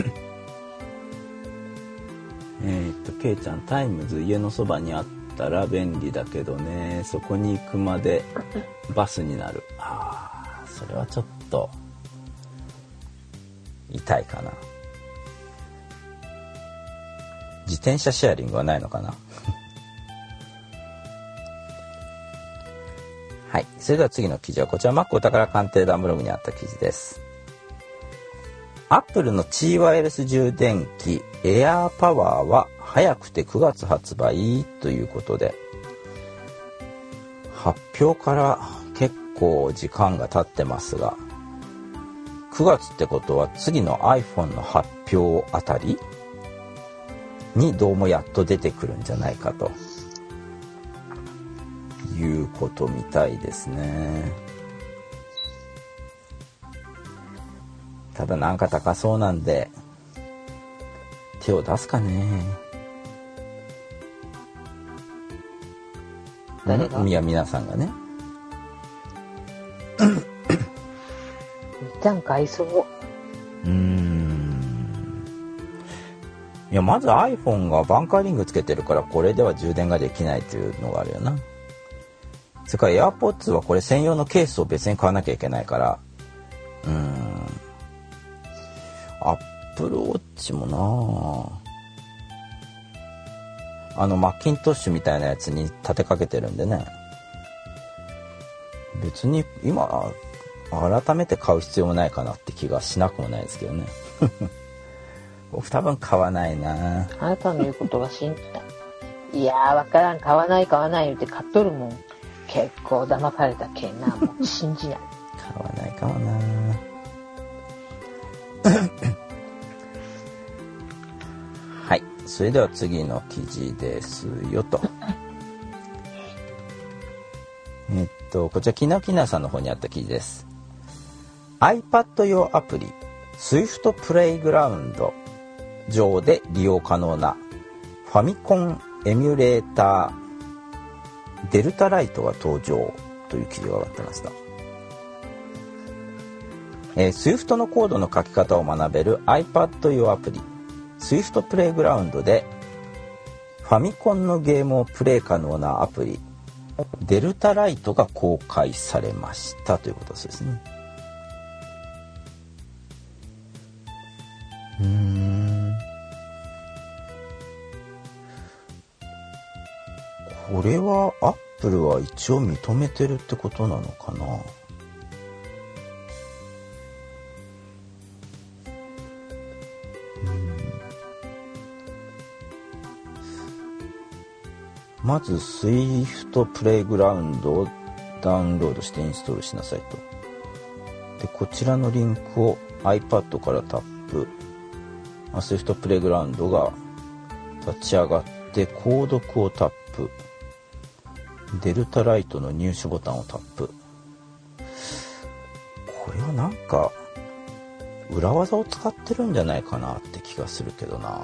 えっとケイちゃん、タイムズ家のそばにあったら便利だけどね、そこに行くまでバスになる。ああ、それはちょっと痛いかな。自転車シェアリングはないのかな。はい、それでは次の記事はこちら Mac お宝鑑定団ブログにあった記事です。Apple のチーワイヤレス充電器 AirPower は早くてくがつ発売ということで、発表から結構時間が経ってますが、くがつってことは次の iPhone の発表あたりにどうもやっと出てくるんじゃないかということみたいですね。ただなんか高そうなんで手を出すかね。 誰が？ いや皆さんがね。 みっちゃん買いそう。 うーん。いやまず iPhone がバンカーリングつけてるからこれでは充電ができないというのがあるよな。それから AirPods はこれ専用のケースを別に買わなきゃいけないから、うーん。Apple Watch もなあのマッキントッシュみたいなやつに立てかけてるんでね、別に今改めて買う必要もないかなって気がしなくもないですけどね。僕多分買わないな。 あなたの言うことが信じた。いやーわからん、買わない買わない言って買っとるもん。結構騙されたけんな、もう信じない。 買わないかもな。はい、それでは次の記事ですよと。えっとこちらきなきなさんの方にあった記事です。 iPad 用アプリ Swift プレイグラウンド上で利用可能なファミコンエミュレーターデルタライトが登場という記事が上がってました。えー、Swift のコードの書き方を学べる iPad 用アプリ Swift プレイグラウンドでファミコンのゲームをプレイ可能なアプリデルタライトが公開されましたということですね。うーん、これはアップルは一応認めてるってことなのかな。まず Swift プレイグラウンドをダウンロードしてインストールしなさいと。でこちらのリンクを iPad からタップ、Swift プレイグラウンドが立ち上がって購読をタップ、デルタライトの入手ボタンをタップ。これはなんか裏技を使ってるんじゃないかなって気がするけどな。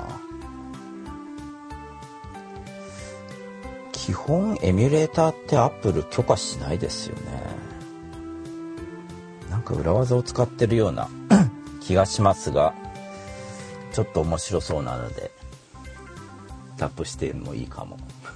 基本エミュレーターってアップル許可しないですよね。なんか裏技を使ってるような気がしますが、ちょっと面白そうなのでタップしてもいいかも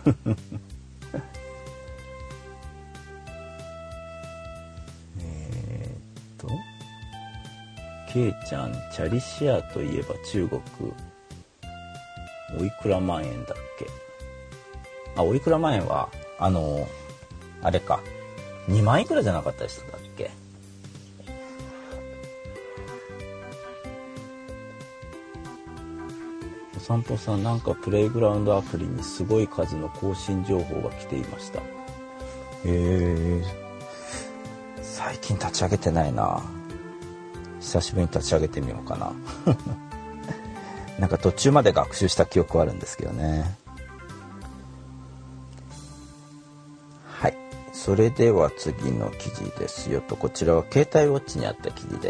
えっとケイちゃん、チャリシアといえば中国おいくら万円だっけ。あ、おいくら万円はあのあれかにまんいくらじゃなかったでしたっけ。お散歩さん、なんかプレイグラウンドアプリにすごい数の更新情報が来ていました。へえ、最近立ち上げてないな。久しぶりに立ち上げてみようかななんか途中まで学習した記憶はあるんですけどね。はい、それでは次の記事ですよと。こちらは携帯ウォッチにあった記事です。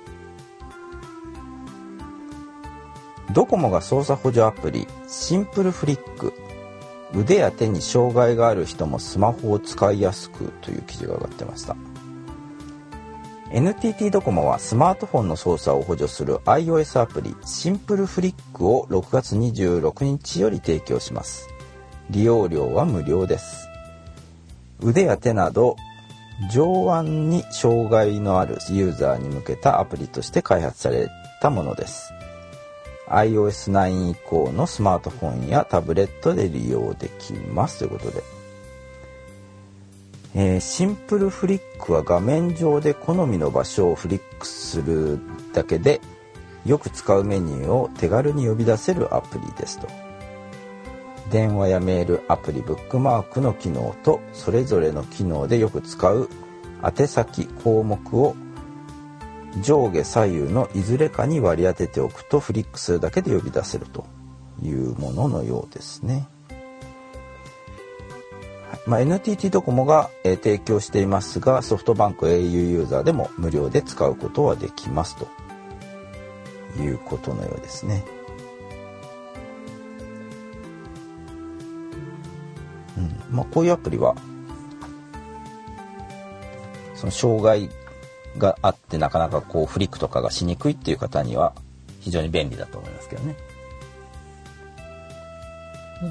ドコモが操作補助アプリシンプルフリック、腕や手に障害がある人もスマホを使いやすくという記事が上がってました。 エヌティーティー ドコモはスマートフォンの操作を補助する iOS アプリシンプルフリックをろくがつにじゅうろくにちより提供します。利用料は無料です。腕や手など上腕に障害のあるユーザーに向けたアプリとして開発されたものです。アイオーエスナイン 以降のスマートフォンやタブレットで利用できますということで、えー、シンプルフリックは画面上で好みの場所をフリックするだけでよく使うメニューを手軽に呼び出せるアプリですと。電話やメール、アプリ、ブックマークの機能とそれぞれの機能でよく使う宛先項目を上下左右のいずれかに割り当てておくとフリックするだけで呼び出せるというもののようですね。はい、まあ、エヌティーティー ドコモが、えー、提供していますが、ソフトバンク エーユー ユーザーでも無料で使うことはできますということのようですね。うん、まあ、こういうアプリはその障害があってなかなかこうフリックとかがしにくいっていう方には非常に便利だと思いますけどね。うん、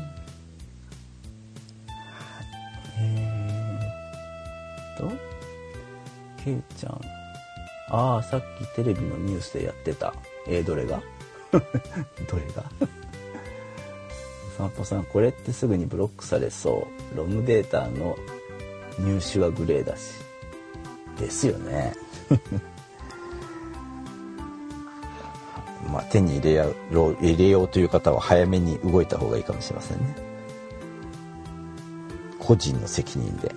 えーっとケイちゃん、ああさっきテレビのニュースでやってた、えー、どれがどれが散歩さん、これってすぐにブロックされそう。ロムデータの入手はグレーだしですよねまあ手に入れよう、入れようという方は早めに動いた方がいいかもしれませんね。個人の責任で。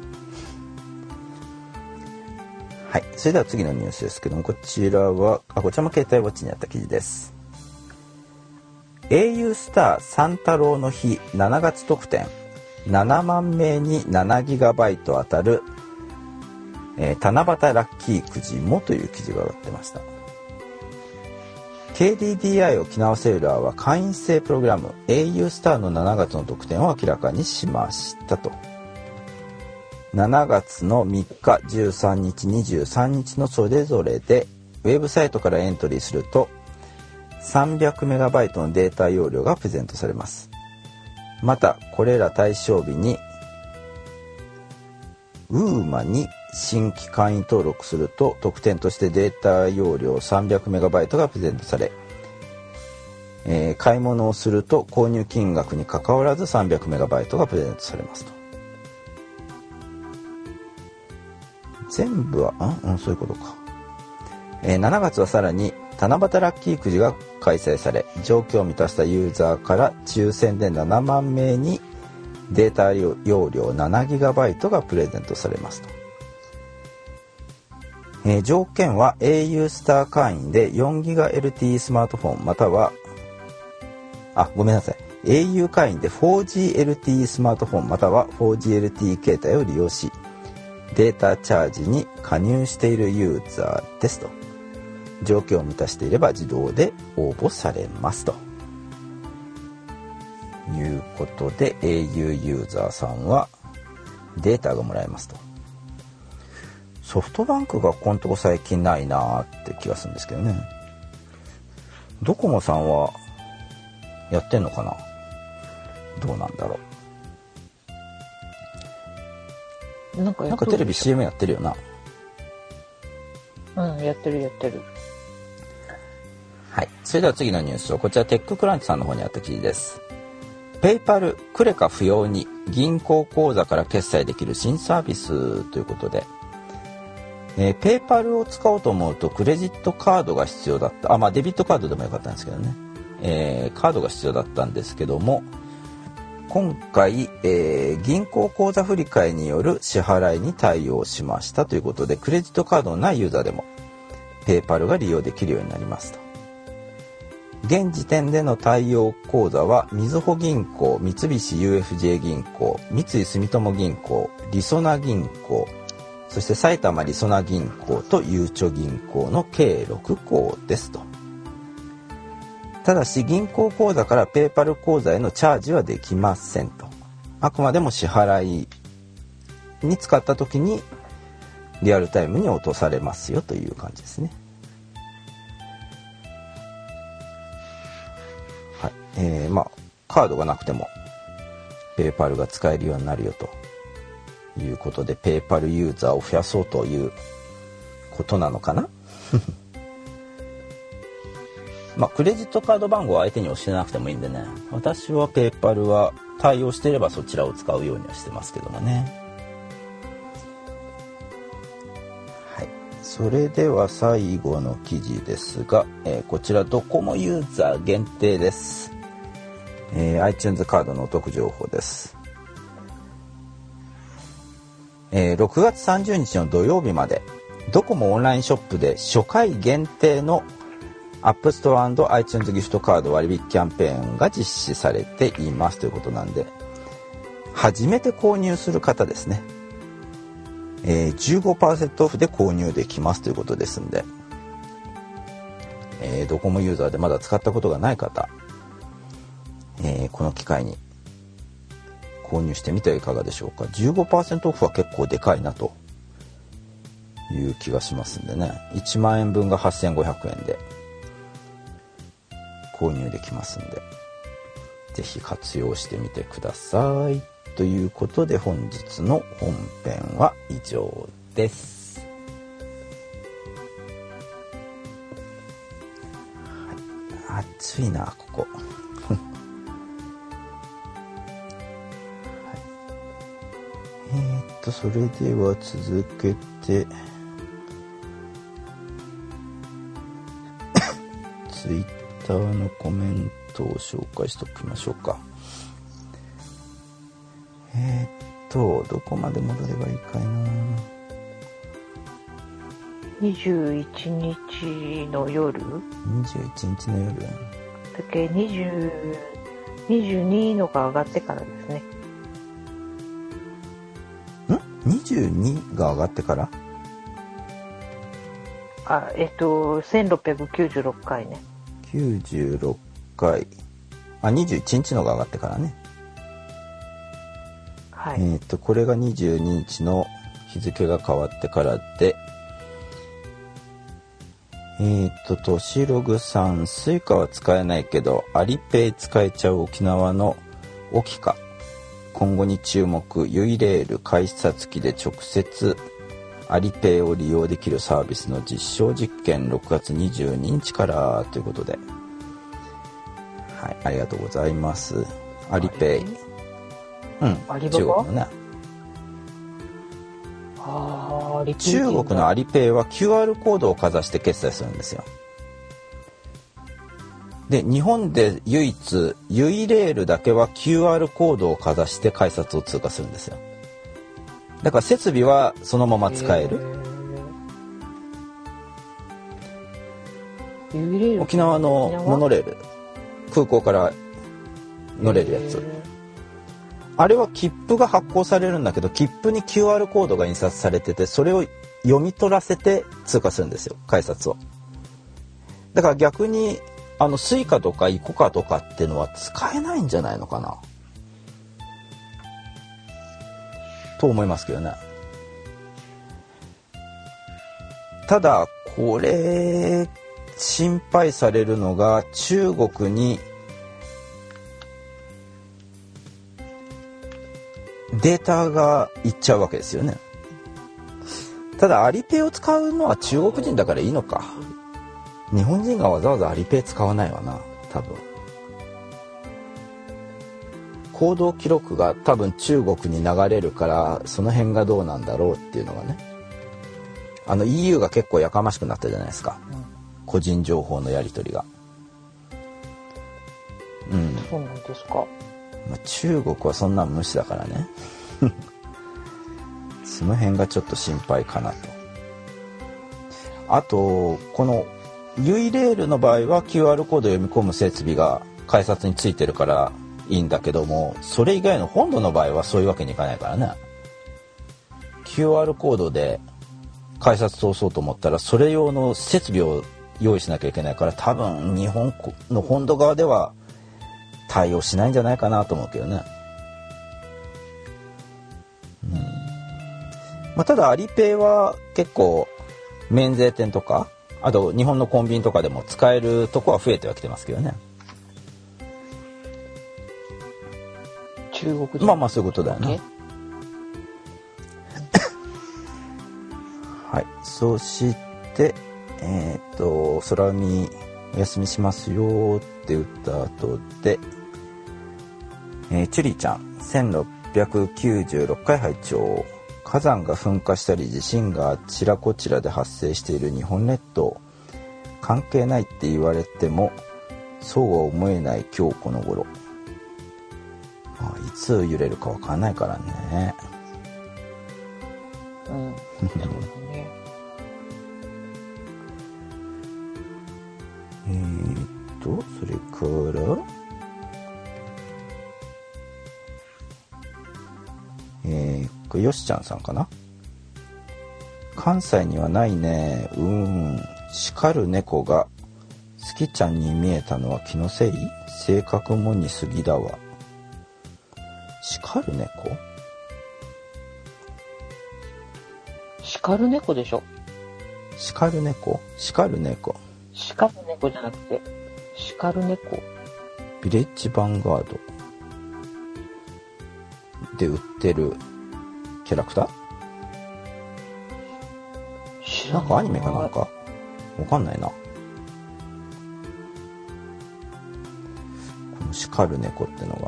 はい、それでは次のニュースですけども、こちらはあこちらも携帯ウォッチにあった記事です。 エーユー スター三太郎の日しちがつ特典、ななまんめいにななギガバイト当たるえー、七夕ラッキーくじもという記事が上がってました。 ケーディーディーアイ 沖縄セルラーは会員制プログラム エーユー スターのしちがつの特典を明らかにしましたと。しちがつのみっか、じゅうさんにち、にじゅうさんにちのそれぞれでウェブサイトからエントリーするとさんびゃくメガバイトのデータ容量がプレゼントされます。またこれら対象日にウーマに新規会員登録すると特典としてデータ容量さんびゃくメガバイトがプレゼントされ、えー、買い物をすると購入金額に関わらずさんびゃくメガバイトがプレゼントされますと。 全部はん、うん、そういうことか。えー、しちがつはさらに七夕ラッキーくじが開催され、条件を満たしたユーザーから抽選でななまんめいにデータ容量 ななギガバイト がプレゼントされますと。えー、条件は エーユー スター会員で よんギガエルティー スマートフォンまたはあごめんなさい エーユー 会員で フォージーエルティー スマートフォンまたは フォージーエルティー 携帯を利用しデータチャージに加入しているユーザーですと。条件を満たしていれば自動で応募されますということで エーユー ユーザーさんはデータがもらえますと。ソフトバンクがこのとこ最近ないなって気がするんですけどね。ドコモさんはやってんのかな、どうなんだろう。 なんかなんかテレビ シーエム やってるよな。 うん、やってるやってる。 はい、それでは次のニュースを、こちらテッククランチさんの方にあった記事です。ペイパルクレカ不要に銀行口座から決済できる新サービスということで、えー、ペイパルを使おうと思うとクレジットカードが必要だった。あ、まあデビットカードでもよかったんですけどね、えー、カードが必要だったんですけども、今回、えー、銀行口座振替による支払いに対応しましたということで、クレジットカードのないユーザーでもペイパルが利用できるようになりますと。現時点での対応口座はみずほ銀行、三菱 ユーエフジェー 銀行、三井住友銀行、りそな銀行、そして埼玉りそな銀行とゆうちょ銀行の計ろくこうですと。ただし銀行口座からペイパル口座へのチャージはできませんと。あくまでも支払いに使った時にリアルタイムに落とされますよという感じですね。はい、えー、まあカードがなくてもペイパルが使えるようになるよということで、ペイパルユーザーを増やそうということなのかなまあクレジットカード番号を相手に教えなくてもいいんでね、私はペイパルは対応していればそちらを使うようにはしてますけどもね。はい、それでは最後の記事ですが、えー、こちらドコモユーザー限定です。えー、iTunes カードのお得情報です。えー、ろくがつさんじゅうにちの土曜日までドコモオンラインショップで初回限定のアップストア&iTunes ギフトカード割引キャンペーンが実施されていますということなんで、初めて購入する方ですね、えー、じゅうごパーセント オフで購入できますということですんで、えー、ドコモユーザーでまだ使ったことがない方、えー、この機会に購入してみてはいかがでしょうか。 じゅうごパーセント オフは結構でかいなという気がしますんでね、いちまんえんぶんがはっせんごひゃくえんで購入できますんで、ぜひ活用してみてくださいということで、本日の本編は以上です。はい、暑いなここはい、えー、っとそれでは続けてツイッターのコメントを紹介しておきましょうか。えー、っとどこまで戻ればいいかいな。 にじゅういちにちの夜にじゅういちにちの夜だけにじゅう、にじゅうにのが上がってからですね。 ん ?にじゅうに が上がってから、 あ、えっとせんろっぴゃくきゅうじゅうろっかいね。 きゅうじゅうろっかい、あ、にじゅういちにちのが上がってからね。 はい、 えっとこれがにじゅうににちの日付が変わってからで、えっととしログさん、スイカは使えないけどアリペイ使えちゃう沖縄のオキカ、今後に注目、ユイレール改札機で直接アリペイを利用できるサービスの実証実験、ろくがつにじゅうににちからということで、はい、ありがとうございます。アリペイ、うん、 アリババ、 中国のね。 ああーリピーティング中国のアリペイは キューアール コードをかざして決済するんですよ。で日本で唯一ユイレールだけは キューアール コードをかざして改札を通過するんですよ。だから設備はそのまま使える。 ユイレール沖縄のモノレール、空港から乗れるやつ、あれは切符が発行されるんだけど、切符に キューアール コードが印刷されてて、それを読み取らせて通過するんですよ、改札を。だから逆にあのスイカとかイコカとかっていうのは使えないんじゃないのかなと思いますけどね。ただこれ心配されるのが、中国にデータがいっちゃうわけですよね。ただアリペイを使うのは中国人だからいいのか。日本人がわざわざアリペイ使わないわな、多分。行動記録が多分中国に流れるから、その辺がどうなんだろうっていうのがね。あの イーユー が結構やかましくなったじゃないですか、うん、個人情報のやり取りが。うん。 そうなんですか。 まあ、中国はそんなん無視だからねその辺がちょっと心配かなと。あとこのユイレールの場合は キューアール コードを読み込む設備が改札についてるからいいんだけども、それ以外の本土の場合はそういうわけにいかないからね。 キューアール コードで改札通そうと思ったらそれ用の設備を用意しなきゃいけないから、多分日本の本土側では対応しないんじゃないかなと思うけどね。うん。まあ、ただアリペイは結構免税店とか、あと日本のコンビニとかでも使えるとこは増えてはきてますけどね。 中国人まあまあそういうことだよね。はい。そしてえっと空海お休みしますよって言った後で、えー、チュリーちゃんせんろっぴゃくきゅうじゅうろっかい拝聴。火山が噴火したり地震があちらこちらで発生している日本列島、関係ないって言われてもそうは思えない今日この頃。ああ、いつ揺れるかわかんないからね。 うん。そうだね。 えーっとそれからえー、これよしちゃんさんかな。関西にはないね。うーん。叱る猫が好きちゃんに見えたのは気のせい？性格も似すぎだわ。叱る猫？ 叱る猫でしょ。 叱る猫？叱る猫。 叱る猫じゃなくて叱る猫。 ビレッジヴァンガードで売ってるキャラクター？ 知らない。 なんかアニメかなんかわかんないな。この叱る猫ってのが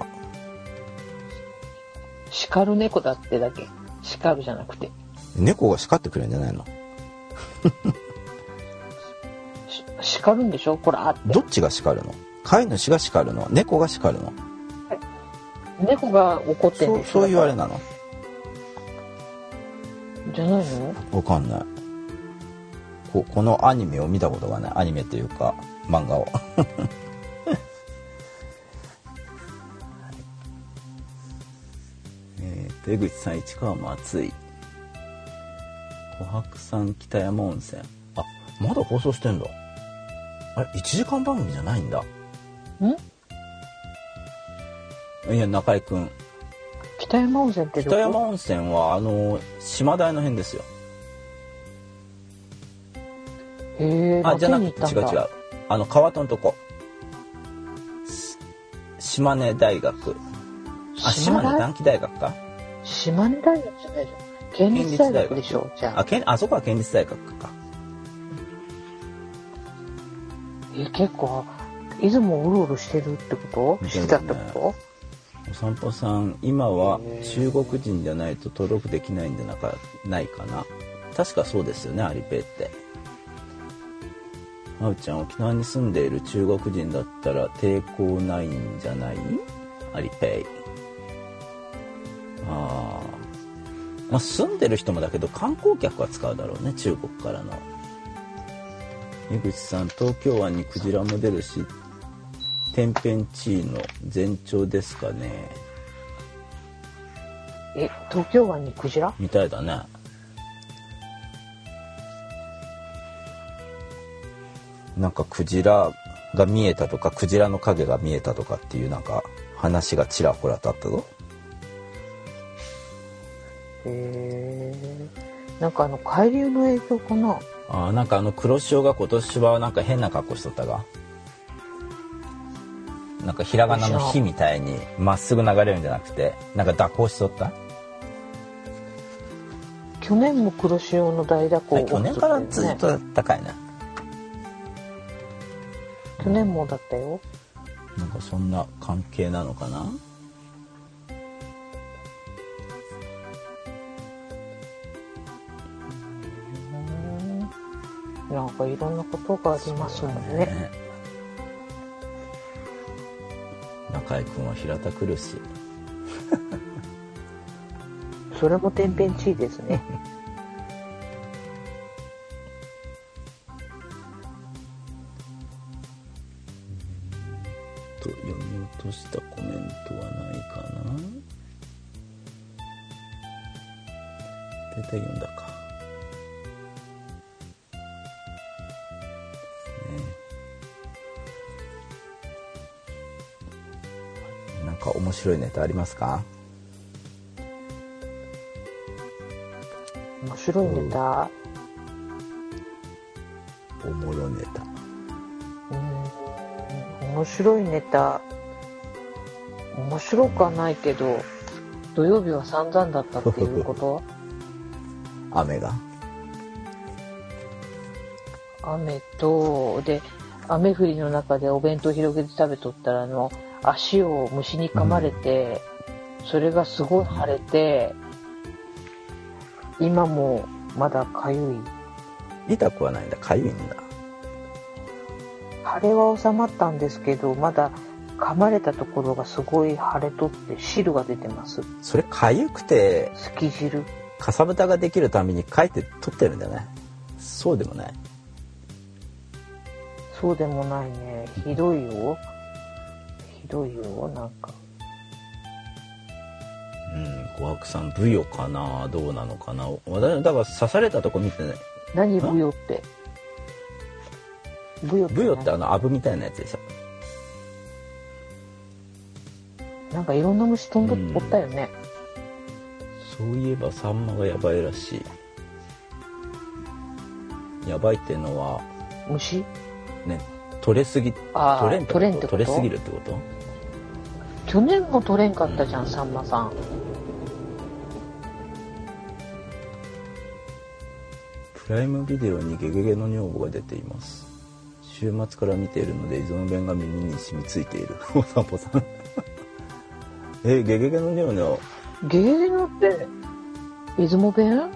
叱る猫だってだけ。叱るじゃなくて猫が叱ってくれるんじゃないの？ 叱るんでしょこらって。 どっちが叱るの？飼い主が叱るの？猫が叱るの？ 猫が怒ってんでしょ。 そう、そういうあれなの？ じゃないの？ わかんない。こ, このアニメを見たことがない。アニメっていうか漫画をえーと江口さん、市川も暑い。琥珀山北山温泉、あ、まだ放送してんだ。あれいちじかん番組じゃないんだ。んいや、中井くん、 北山温泉ってどこ？ 北山温泉はあの島台の辺ですよ。 へー、 あ、じゃなくて違う違う、あの川戸のとこ、島根大学、あ、島根短期大学か。 島根大学じゃないじゃん。県立大学でしょ。じゃあ、 あ、県、あそこは県立大学か。 え、結構出雲をうろうろしてるってこと？してたってこと？ お散歩さん、今は中国人じゃないと登録できないんじゃなかないかな。 確かそうですよね、アリペイって。まうちゃん、沖縄に住んでいる中国人だったら抵抗ないんじゃない？アリペイ。ああ。まあ、住んでる人もだけど観光客は使うだろうね、中国からの。井口さん、東京湾にクジラも出るし、天変地異の前兆ですかね。 え、東京湾にクジラ？ みたいだね。なんかクジラが見えたとか、クジラの影が見えたとかっていうなんか話がちらほらとあったぞ。 へー。なんかあの海流の影響かな。 あ、なんかあの黒潮が今年はなんか変な格好しとったが、なんかひらがなの火みたいにまっすぐ流れるんじゃなくて、なんか蛇行しとった。 去年も黒潮の大蛇行、 ね、去年からずっと高いな。 去年もだったよ。 なんかそんな関係なのかな。 なんかいろんなことがありますもんね。ね、 中井くんは平田来るし。 それも天変地異ですね。 と読み落としたコメントはないかな。大体読んだか。なんか面白いネタありますか？ 面白いネタ、 おもろネタ、 うん、面白いネタ面白くはないけど、土曜日は散々だったっていうこと雨が雨とで、雨降りの中でお弁当広げて食べとったら、あの足を虫に噛まれて、うん、それがすごい腫れて、今もまだかゆい。痛くはないんだ、かゆいんだ。 腫れは収まったんですけど、まだ噛まれたところがすごい腫れとって汁が出てます。 それかゆくてすき汁、 かさぶたができるためにかいて取ってるんだね。そうでもない。 そうでもないね。ひどいよ。ひどいよ、なんか。 うん、琥珀さん、ブヨかな、どうなのかな。私だから刺されたとこ見てね。 何ブヨって。ブヨって。 ブヨってあのアブみたいなやつでしょ。 なんかいろんな虫飛んどったよね。 そういえばサンマがやばいらしい。やばいっていうのは虫？ ね、取れすぎ、取れんってこと？取れんってこと？取れすぎるってこと？ 去年も取れんかったじゃん、うん、サンマさん。 プライムビデオにゲゲゲの女房が出ています。週末から見ているので、伊豆の弁が耳に染みついている。お散歩さん。え、ゲゲゲの女房。 ゲゲゲのって出雲弁？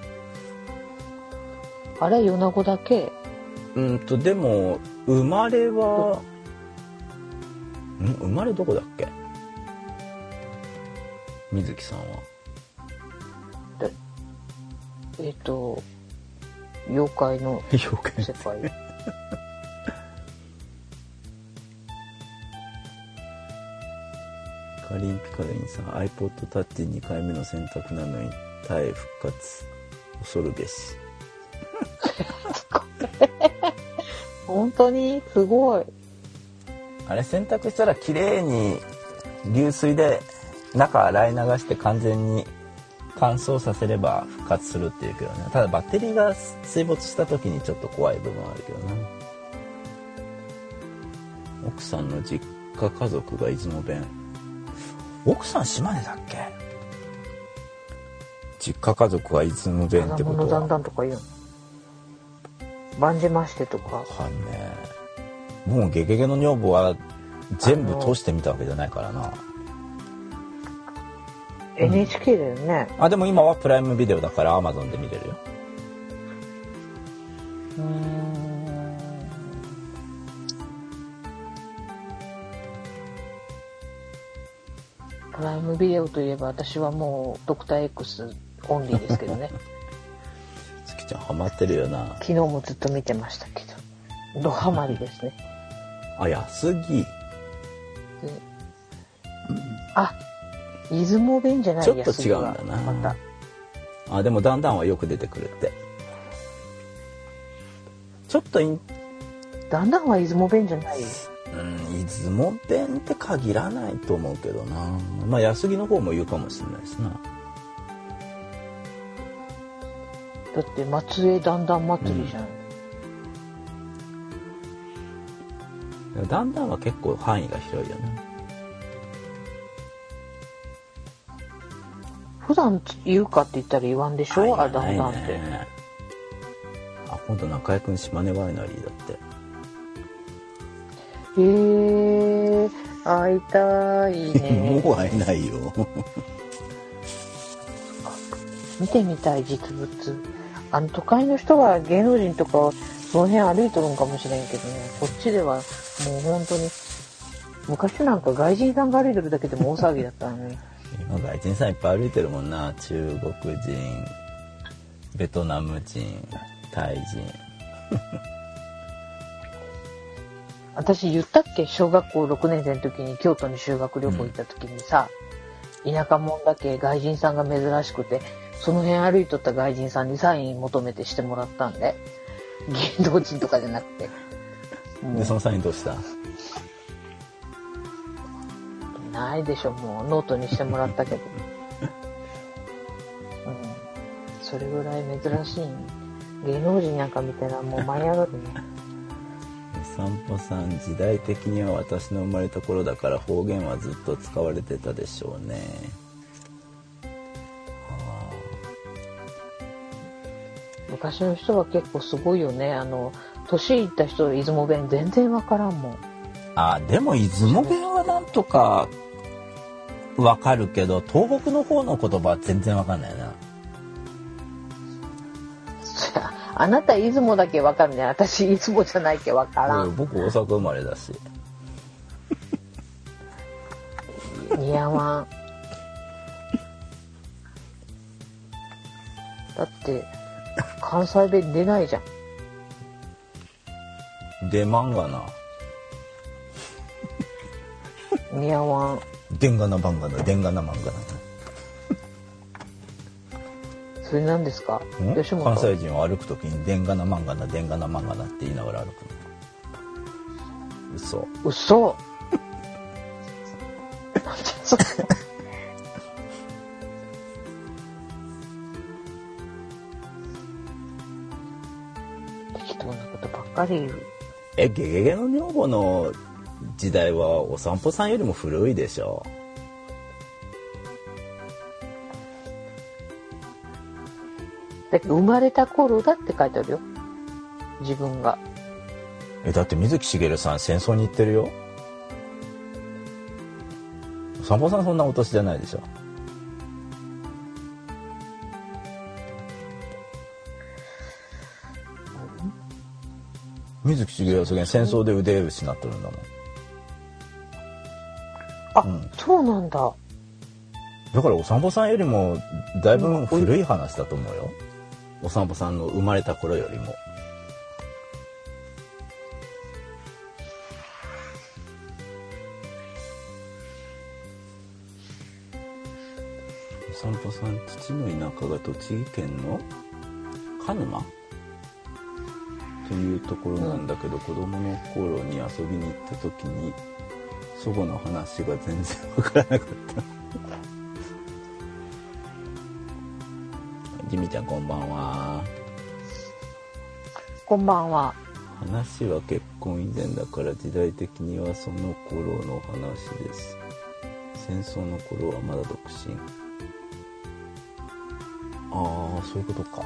あれ米子だけ？ うんとでも生まれはん生まれどこだっけ？水木さんは。 でえっと妖怪の世界。カリンピカリンさん、 iPod Touch にかいめの選択なのに耐え復活恐るべし。本当にすごい。あれ洗濯したら綺麗に流水で中洗い流して完全に乾燥させれば復活するっていうけどね。ただバッテリーが水没した時にちょっと怖い部分はあるけどね。奥さんの実家家族が出雲弁。奥さん島根だっけ？実家家族は出雲弁ってことは。だんだんとか言うの。万事ましてとか。わかんねえ。もうゲゲゲの女房は全部通してみたわけじゃないからな。エヌエイチケー だよね。あ、でも今はプライムビデオだから Amazon で見れるよ。 うーん。プライムビデオといえば私はもうドクター X オンリーですけどね。 月ちゃんハマってるよな。 昨日もずっと見てましたけど、ドハマりですね。 あ、安木。 あ、出雲弁じゃない。 ちょっと違うんだな。 また。 あ、でもだんだんはよく出てくるって。ちょっとインだんだんは出雲弁じゃない。 うん、出雲弁って限らないと思うけどな。まあ安木の方も言うかもしれないしな。 だって松江だんだん祭りじゃん。 うん、だんだんは結構範囲が広いよね。 普段言うかって言ったら言わんでしょ、あ、だんだんって。 あ、今度中居くん島根ワイナリーだって。 へえー、会いたいね。 もう会えないよ。 見てみたい実物。あの都会の人は芸能人とかその辺歩いとるんかもしれんけどね。こっちではもう本当に昔なんか外人さんが歩いてるだけでも大騒ぎだったのに。 今外人さんいっぱい歩いてるもんな。中国人、ベトナム人、タイ人。 私言ったっけ、小学校ろくねん生の時に京都に修学旅行行った時にさ、うん、田舎者だけ外人さんが珍しくて、その辺歩いとった外人さんにサイン求めてしてもらったんで、芸能人とかじゃなくて。 でそのサインどうした？ ないでしょ、もうノートにしてもらったけど、うん、それぐらい珍しい。芸能人なんか見たらもう舞い上がるね。 お散歩さん、時代的には私の生まれた頃だから方言はずっと使われてたでしょうね。 昔の人は結構すごいよね。あの年いった人、出雲弁全然わからんもん。 あ、でも出雲弁はなんとかわかるけど、東北の方の言葉は全然わかんないな。 あなた出雲だけわかるね。私出雲じゃないけわからん。 僕大阪生まれだし。 似合わん。だって関西弁出ないじゃん。出まんがな。 似合わん。 でんがなばんがな、でんがなまんがな。 それ何ですか？ 吉本関西人は歩くときにでんがなまんがな、でんがなまんがなって言いながら歩くの。嘘。 嘘。なんじゃそれ。適当なことばっかり言う。 え、ゲゲゲの女房の時代はお散歩さんよりも古いでしょ。 だけど生まれた頃だって書いてあるよ、自分が。 え、だって水木しげるさん戦争に行ってるよ。お散歩さんそんなお年じゃないでしょ。水木しげるはそげん戦争で腕失ってるんだもん。 あ、 うん、 そうなんだ。 だからお散歩さんよりもだいぶ古い話だと思うよ。お散歩さんの生まれた頃よりも。お散歩さん、父の田舎が栃木県の鹿沼というところなんだけど、うん、子供の頃に遊びに行った時に祖母の話が全然わからなかったジミちゃんこんばんは。 こんばんは。 話は結婚以前だから時代的にはその頃の話です。戦争の頃はまだ独身。ああ、そういうことか。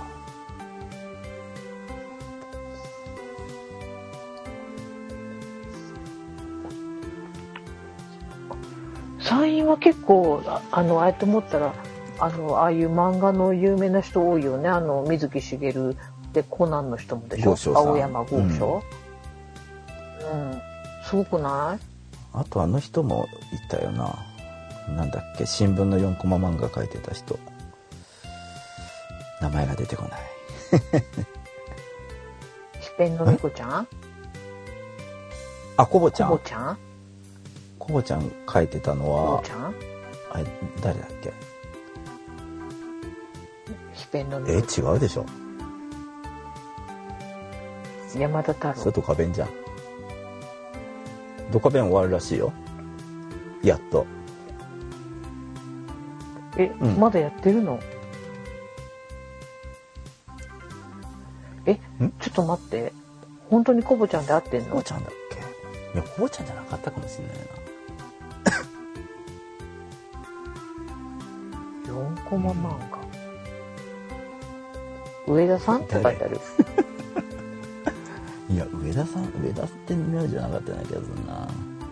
山陰は結構あのああやって思ったらあのああいう漫画の有名な人多いよね。あの水木しげるでコナンの人もでしょ。 豪商さん青山豪商。うん、うん、すごくない？ あとあの人もいたよな。なんだっけ、新聞のよんコマ漫画描いてた人。名前が出てこない。 四辺の猫ちゃん？ あ、コボちゃん。 コボちゃん？ コボちゃん描いてたのコはボちゃん？ あれ誰だっけ？ 四辺のえ、 猫ちゃん。 違うでしょ。 山田太それ郎。 ドカベンじゃん。ドカベン終わるらしいよ。やっと。 え、 うんまだやってるの？え、ちょっと待って。本当にコボちゃんで合ってんの？ コボちゃんだっけ？いや、コボちゃんじゃなかったかもしれないな。 よんコマ漫画。上田さんって書いてある。 いや、上田さん、上田って名字じゃなかったような気がするな。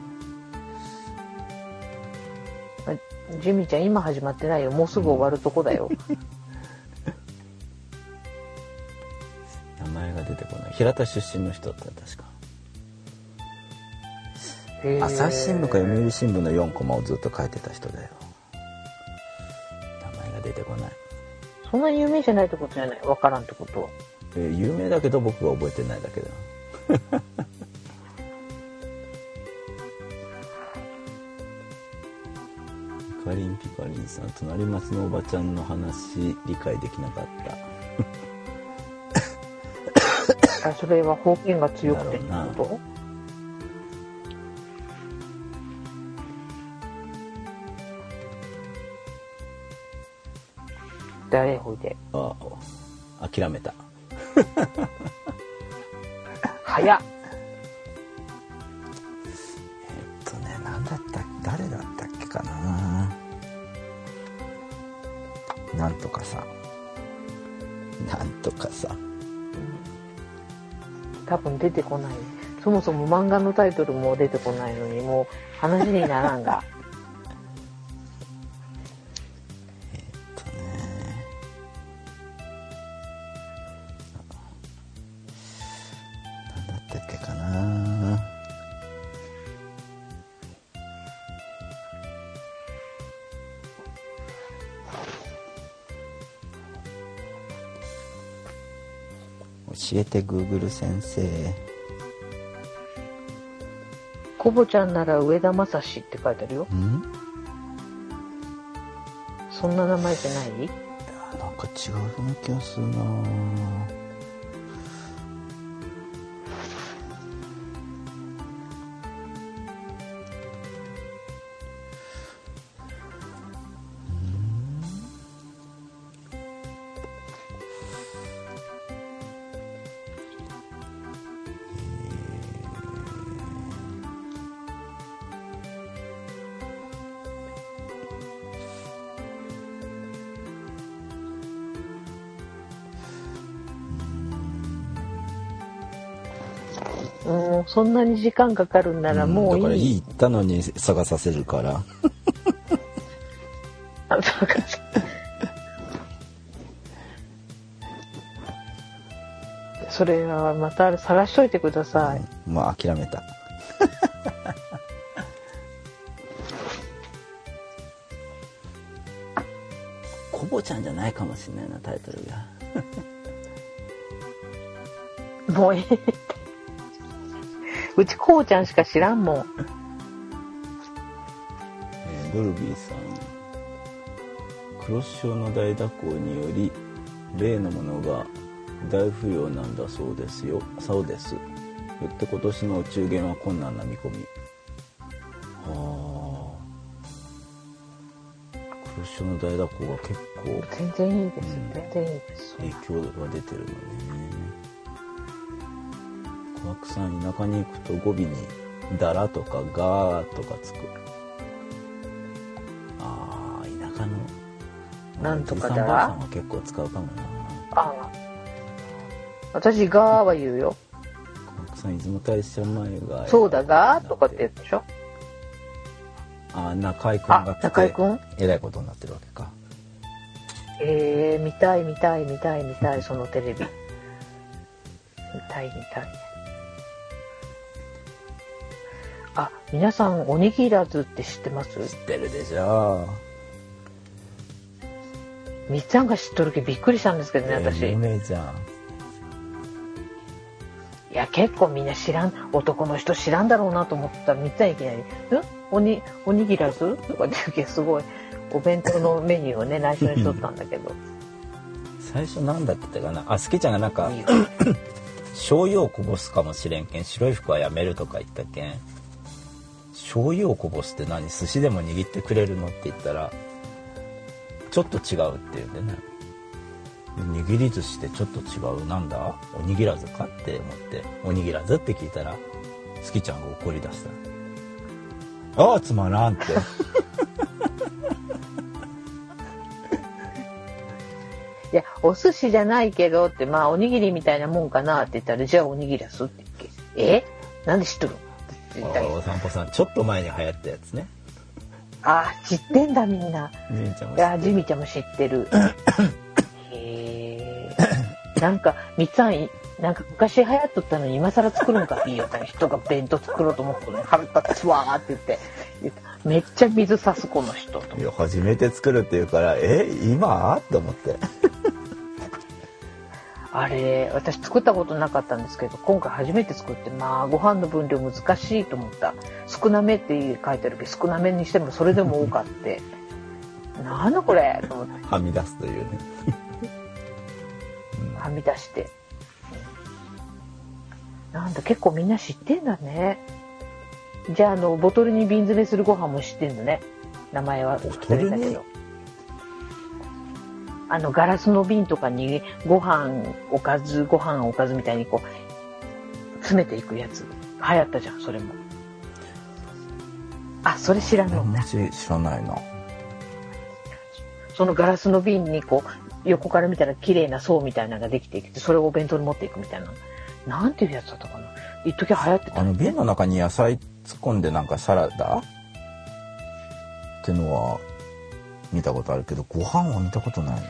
ジミちゃん今始まってないよ。もうすぐ終わるとこだよ。 名前が出てこない。平田出身の人だったら確か。 へー朝日新聞か読売新聞のよんコマをずっと書いてた人だよ。名前が出てこない。 そんなに有名じゃないってことじゃない？わからんってことは。 えー有名だけど僕が覚えてないだけだ。ピカリンピカリンさん、隣町のおばちゃんの話理解できなかった。 あ、それは方言が強くてってこと？誰ほいで。 ああ、諦めた。 早っ。 えっとね、なんだった誰だったっけかな。なんとかさ。なんとかさ。 多分出てこない。そもそも漫画のタイトルも出てこないのに、もう話にならんが。 えっとね。なんだったっけかな。教えて Google 先生。 コボちゃんなら上田正史って書いてあるよ。 ん？ そんな名前じゃない？ いや、なんか違うような気がするな。 うん、そんなに時間かかるんならもういい。 だから言ったのに探させるから。 あ、そうか。それはまた探しといてください。 うん、まあ諦めた。コボちゃんじゃないかもしれないな、タイトルが。 もういい。うちこうちゃんしか知らんもん。 えー、ドルビーさん、黒潮の大蛇行により例のものが大不良なんだそうですよ。そうです。よって今年のお中元は困難な見込み。ああ、黒潮の大蛇行が結構全然いいです、 うん、 全然いいです。 影響が出てるのね。小悪さん、田舎に行くと語尾にだらとかがーとかつく。ああ、田舎のなんとかだじいさんばあさんは結構使うかもな。 ああ、私がーは言うよ。 小悪さん、出雲大社前がそうだがーとかって言うでしょ。 ああ、中井くんがあ、中井くんえらいことになってるわけか。 えー、見たい見たい見たい見たい、そのテレビ。 見たい見たい。あ、皆さんおにぎらずって知ってます？ 知ってるでしょ。 みっちゃんが知っとるけびっくりしたんですけどね、私。 有名じゃん。 いや、結構みんな知らん、男の人知らんだろうなと思ったらみっちゃんいきなり、んおに、おにぎらずとかって言うけど、すごいお弁当のメニューをね、内緒にしとったんだけど。 最初なんだって言ったかな。あ、すきちゃんがなんかいいよ醤油をこぼすかもしれんけん白い服はやめるとか言ったけん、醤油をこぼすって何、寿司でも握ってくれるのって言ったらちょっと違うって言うんでね、握り寿司ってちょっと違う、なんだおにぎらずかって思っておにぎらずって聞いたらすきちゃんが怒り出した。ああつまらんっていや、お寿司じゃないけどって、まあおにぎりみたいなもんかなって言ったら、じゃあおにぎらすって言って、えなんで知っとるのって言ったり。 お散歩さんちょっと前に流行ったやつね。 ああ、知ってんだみんな。 ジミちゃんも知ってる。 いや、ジミちゃんも知ってる。へえ。なんか、みっつぁん、なんか昔流行っとったのに今更作るんかって言いよったら、人が弁当作ろうと思ったのに腹立つわーって言って、言っためっちゃ水差すこの人と。 いや初めて作るっていうからえ今って思ってあれ私作ったことなかったんですけど今回初めて作って、まあご飯の分量難しいと思った。少なめって書いてあるけど少なめにしてもそれでも多かってなんだこれと思ってはみ出すというねはみ出して、なんだ結構みんな知ってんだね。じゃあ、あのボトルに瓶詰めするご飯も知ってんのね。名前は忘れたけど、あのガラスの瓶とかにご飯おかずご飯おかずみたいにこう詰めていくやつ流行ったじゃん。それもあそれ知らんのマジ知らないな。 そのガラスの瓶にこう横から見たら綺麗な層みたいなのができていてそれをお弁当に持っていくみたいな、なんていうやつだったかな。一時流行ってた。 あの瓶の中に野菜突っ込んでなんかサラダってのは見たことあるけどご飯は見たことないな。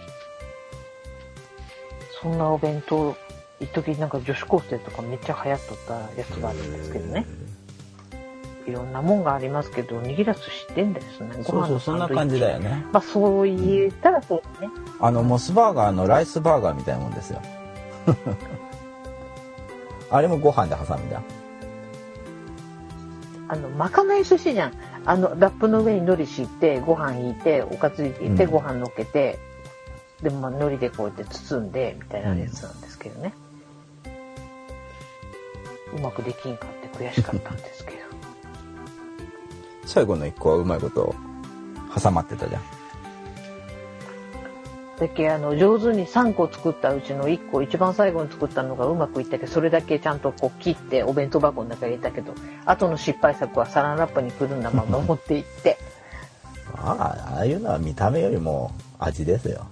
そんなお弁当一時なんか女子高生とかめっちゃ流行っとったやつがあるんですけどね。いろんなもんがありますけど、にぎらす知ってんですね。ご飯のサンドイッチ。 そうそうそんな感じだよね。 まあそう言ったらそうですね。 あのモスバーガーのライスバーガーみたいなもんですよ。あれもご飯で挟みだ。 あのまかない寿司じゃん。あのラップの上に海苔敷いてご飯引いておかず入れて、うん、ご飯のっけてでもまあ海苔でこうやって包んでみたいなやつなんですけどね、うん、うまくできんかって悔しかったんですけど最後の一個はうまいこと挟まってたじゃん。 だけあの上手にさんこ作ったうちのいっこ一番最後に作ったのがうまくいったけどそれだけちゃんとこう切ってお弁当箱の中に入れたけど後の失敗作はサランラップにくるんだまま持っていってああ、ああいうのは見た目よりも味ですよ。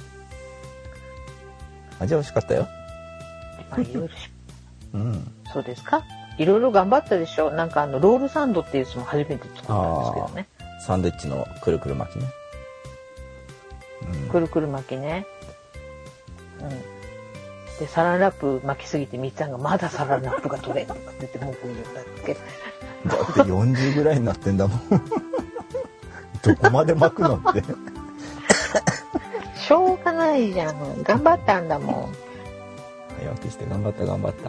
味は美味しかったよ。 まあ、いろいろうん、そうですか。いろいろ頑張ったでしょ。なんかあのロールサンドっていうやつも初めて作ったんですけどね。 サンドイッチのくるくる巻きね。 うん、くるくる巻きね。うん。でサランラップ巻きすぎてみっちゃんがまだサランラップが取れとかって言って文句言ったんですけど。 だってよんじゅうぐらいになってんだもん。どこまで巻くのって。 しょうがないじゃん。頑張ったんだもん。 早起きして頑張った頑張った。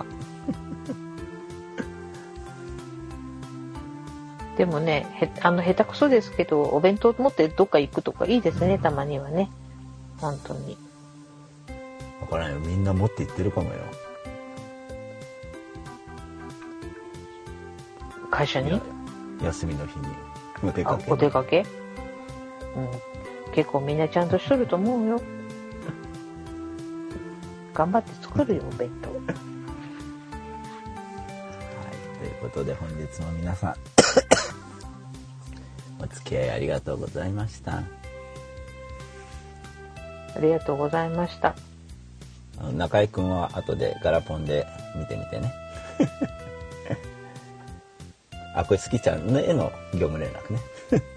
でもね、へあの下手くそですけどお弁当持ってどっか行くとかいいですね、たまにはね。本当に。 わからんよ、みんな持って行ってるかもよ。 会社に？ 休みの日にお出かけ。 お出かけ？うん。結構みんなちゃんとしとると思うよ。頑張って作るよ、お弁当。はい、 ということで本日も皆さんお付き合いありがとうございました。 ありがとうございました。 あの中井くんは後でガラポンで見てみてね。あ、これ好きちゃんの絵の業務連絡ね。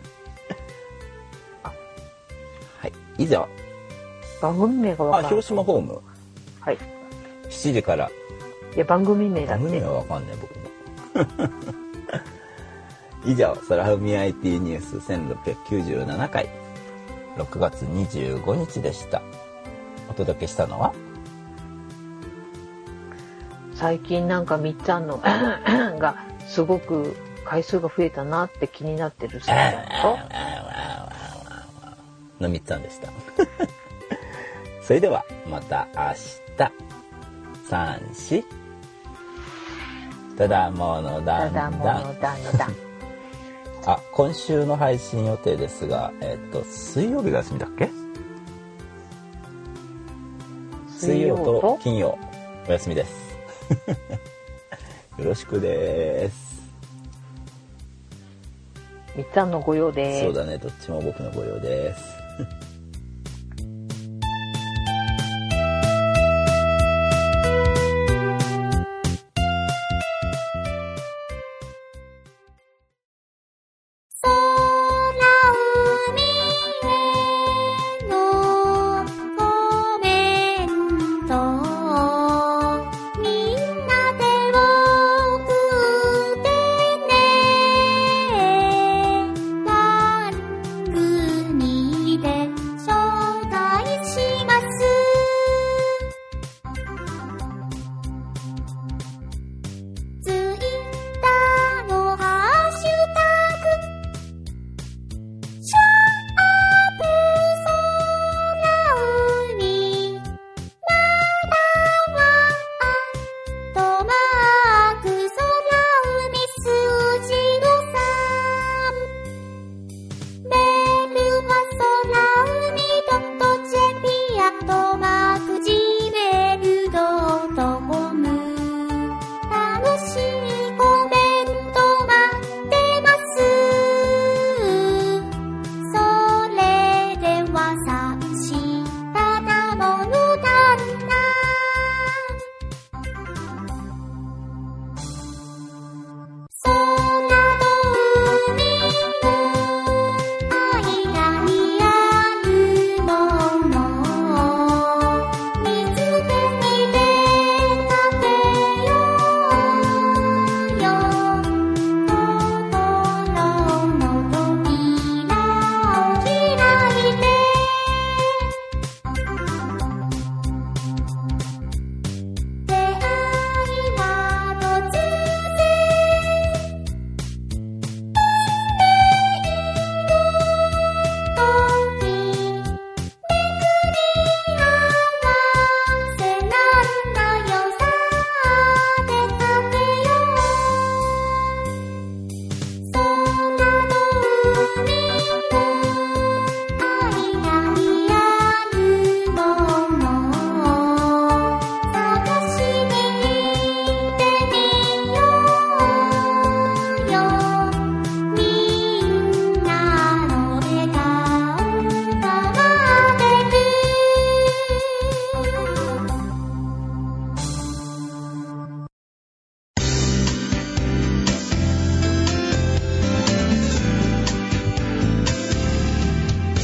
はい、以上。 番組名がわからない。 あ、広島ホーム。 はい。 しちじからいや、番組名だっ番組て。 はわかんない、僕も。以上、空海 アイティー ニュースせんろっぴゃくきゅうじゅうななかい、ろくがつにじゅうごにちでした。お届けしたのは、 最近なんかみっつあんのがすごく回数が増えたなって気になってるさちゃんとのみっつあんでした。それではまた明日。さん、し。ただものだんだん。 ただものだんだん。 あ、今週の配信予定ですが、えっと、水曜日が休みだっけ？水曜と金曜お休みです。よろしくです。 みっつあんのご用です。 そうだね、どっちも僕のご用です。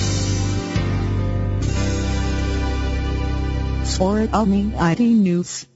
空海 アイティー ニュース